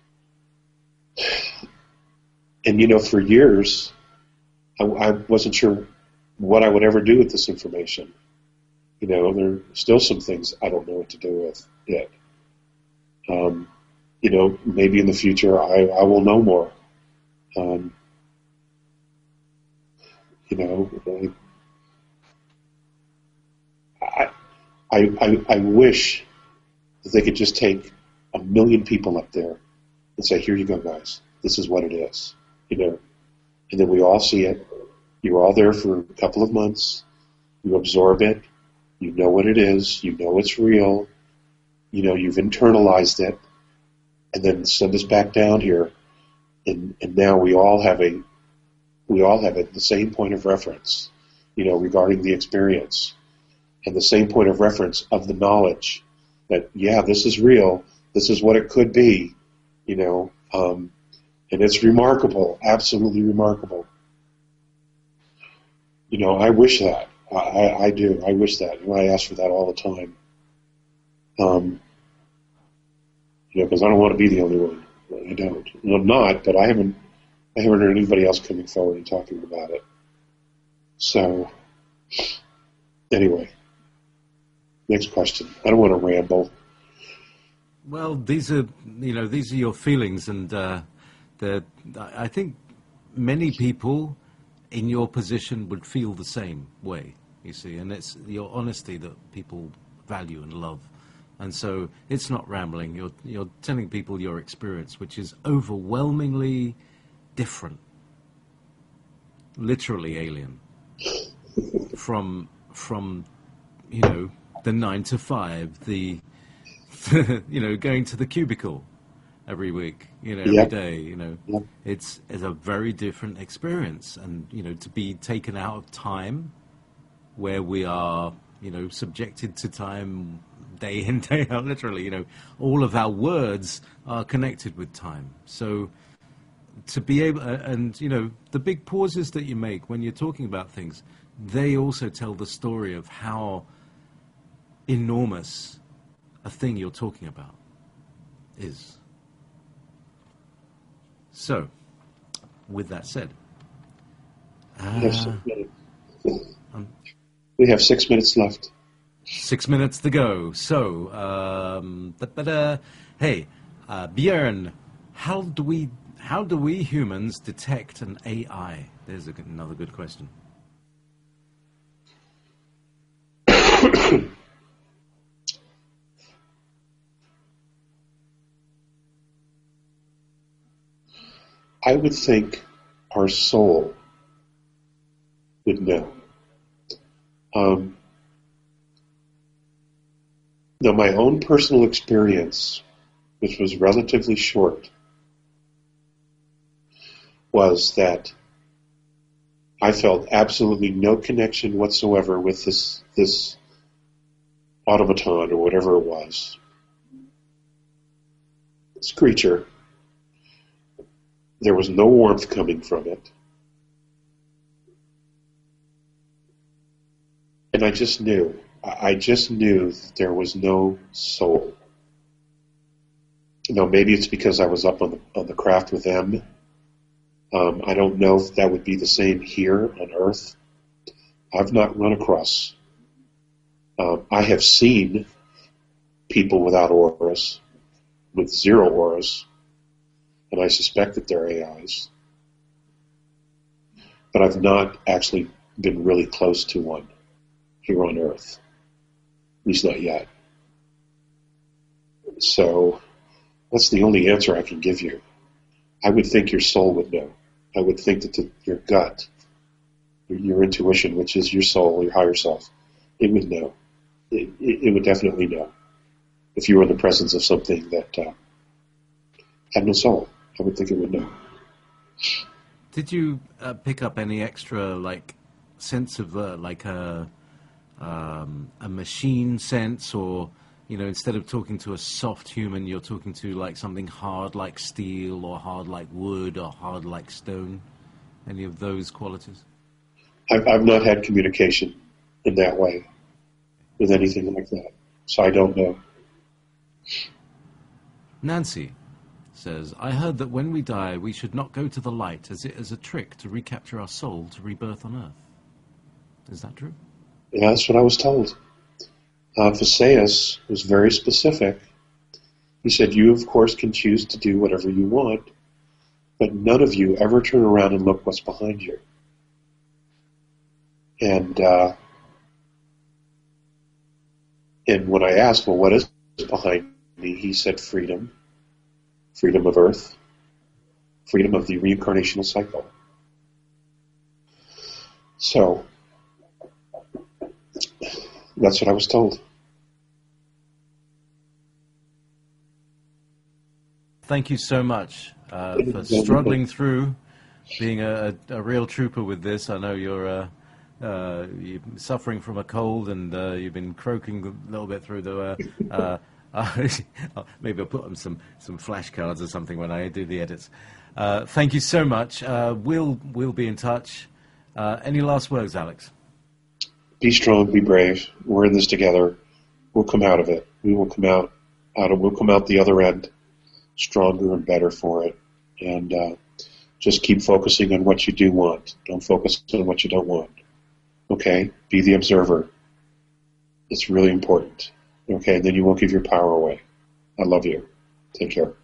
And, you know, for years, I, I wasn't sure what I would ever do with this information. You know, there are still some things I don't know what to do with yet. Um, you know, maybe in the future I, I will know more. Um, you know, I, I, I, I wish that they could just take a million people up there and say, here you go, guys. This is what it is. You know, and then we all see it. You're all there for a couple of months. You absorb it. You know what it is. You know it's real. You know, you've internalized it. And then send us back down here. And, and now we all have a, we all have a, the same point of reference, you know, regarding the experience, and the same point of reference of the knowledge that, yeah, this is real. This is what it could be, you know, um, and it's remarkable, absolutely remarkable. You know, I wish that. I, I, I do. I wish that. And I ask for that all the time. Um, you know, because I don't want to be the only one. I don't. And I'm not, but I haven't, I haven't heard anybody else coming forward and talking about it. So, anyway, next question. I don't want to ramble. Well, these are, you know, these are your feelings, and uh, the, I think many people in your position would feel the same way, you see, and it's your honesty that people value and love. And so it's not rambling. You're you're telling people your experience, which is overwhelmingly different, literally alien, from from you know the nine to five, the you know going to the cubicle, every week, you know, Yep. every day, you know. Yep. It's, it's a very different experience. And, you know, to be taken out of time where we are, you know, subjected to time day in, day out, literally, you know, all of our words are connected with time. So to be able, uh, and, you know, the big pauses that you make when you're talking about things, they also tell the story of how enormous a thing you're talking about is. So, with that said, We have six uh, minutes. We have six minutes left. six minutes to go. So, um, but, but uh, hey, uh, Björn, how do we how do we humans detect an A I? There's a, good- another good question. I would think our soul would know. Um, now, my own personal experience, which was relatively short, was that I felt absolutely no connection whatsoever with this this automaton or whatever it was, this creature. There was no warmth coming from it. And I just knew. I I just knew that there was no soul. Now, maybe it's because I was up on the, on the craft with them. Um, I don't know if that would be the same here on Earth. I've not run across. Um, I have seen people without auras, with zero auras, and I suspect that they're A Is. But I've not actually been really close to one here on Earth, at least not yet. So that's the only answer I can give you. I would think your soul would know. I would think that the, your gut, your, your intuition, which is your soul, your higher self, it would know. It, it, it would definitely know if you were in the presence of something that uh, had no soul. I would think it would know. Did you uh, pick up any extra, like, sense of, uh, like, a, um, a machine sense, or, you know, instead of talking to a soft human, you're talking to, like, something hard like steel, or hard like wood, or hard like stone? Any of those qualities? I've, I've not had communication in that way with anything like that, so I don't know. Nancy says, I heard that when we die, we should not go to the light, as it is a trick to recapture our soul to rebirth on Earth. Is that true? Yeah, that's what I was told. Uh, Visayas was very specific. He said, you, of course, can choose to do whatever you want, but none of you ever turn around and look what's behind you. And uh, and when I asked, well, what is behind me, he said freedom, freedom of Earth, freedom of the reincarnational cycle. So that's what I was told. Thank you so much uh, for struggling through, being a, a, a real trooper with this. I know you're, uh, uh, you're suffering from a cold, and uh, you've been croaking a little bit through the... Uh, uh, maybe I'll put on some, some flashcards or something when I do the edits. Uh, thank you so much. Uh, we'll, we'll be in touch. Uh, any last words, Alex? Be strong, be brave. We're in this together. We'll come out of it. We will come out, out of, we'll come out the other end stronger and better for it. And uh, just keep focusing on what you do want. Don't focus on what you don't want. Okay? Be the observer. It's really important. Okay? And then you won't give your power away. I love you. Take care.